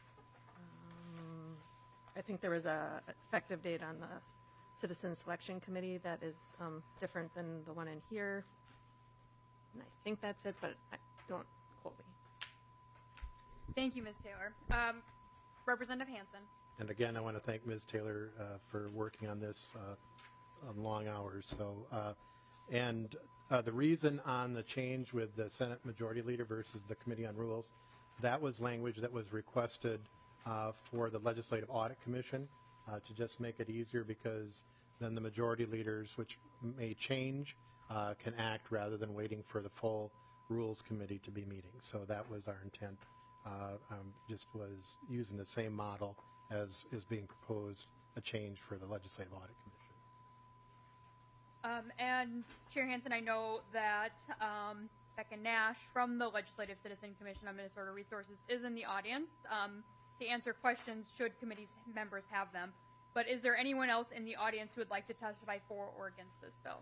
I think there was a effective date on the Citizen Selection Committee that is different than the one in here. And I think that's it, but don't quote me. Thank you, Ms. Taylor. Representative Hansen. And again, I want to thank Ms. Taylor for working on this on long hours. So, the reason on the change with the Senate Majority Leader versus the Committee on Rules, that was language that was requested for the Legislative Audit Commission to just make it easier, because then the majority leaders, which may change, can act rather than waiting for the full Rules Committee to be meeting. So that was our intent. Just was using the same model as is being proposed, a change for the Legislative Audit Commission. And Chair Hansen, I know that Becca Nash from the Legislative Citizen Commission on Minnesota Resources is in the audience to answer questions should committee members have them. But is there anyone else in the audience who would like to testify for or against this bill?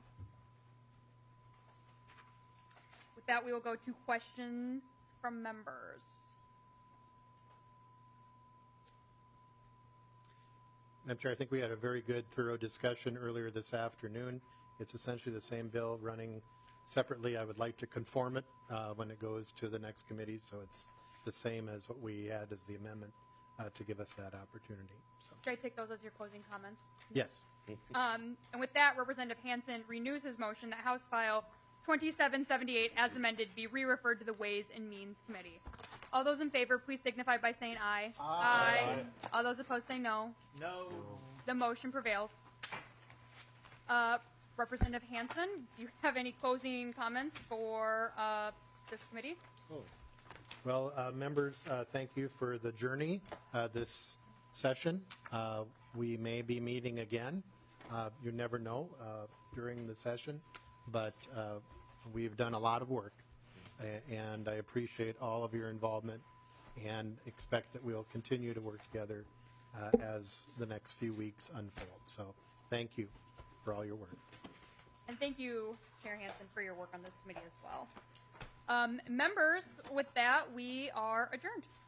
With that, we will go to questions from members. Madam Chair, I think we had a very good, thorough discussion earlier this afternoon. It's essentially the same bill running separately. I would like to conform it when it goes to the next committee, so it's the same as what we had as the amendment to give us that opportunity. So. Should I take those as your closing comments? Yes. And with that, Representative Hansen renews his motion that House File 2778 as amended be re-referred to the Ways and Means Committee. All those in favor, please signify by saying aye. Aye. All those opposed say no. No. The motion prevails. Representative Hansen, do you have any closing comments for this committee? Well, members, thank you for the journey this session. We may be meeting again. You never know during the session, but we've done a lot of work, and I appreciate all of your involvement and expect that we'll continue to work together as the next few weeks unfold. So thank you for all your work. And thank you, Chair Hansen, for your work on this committee as well. Members, with that, we are adjourned.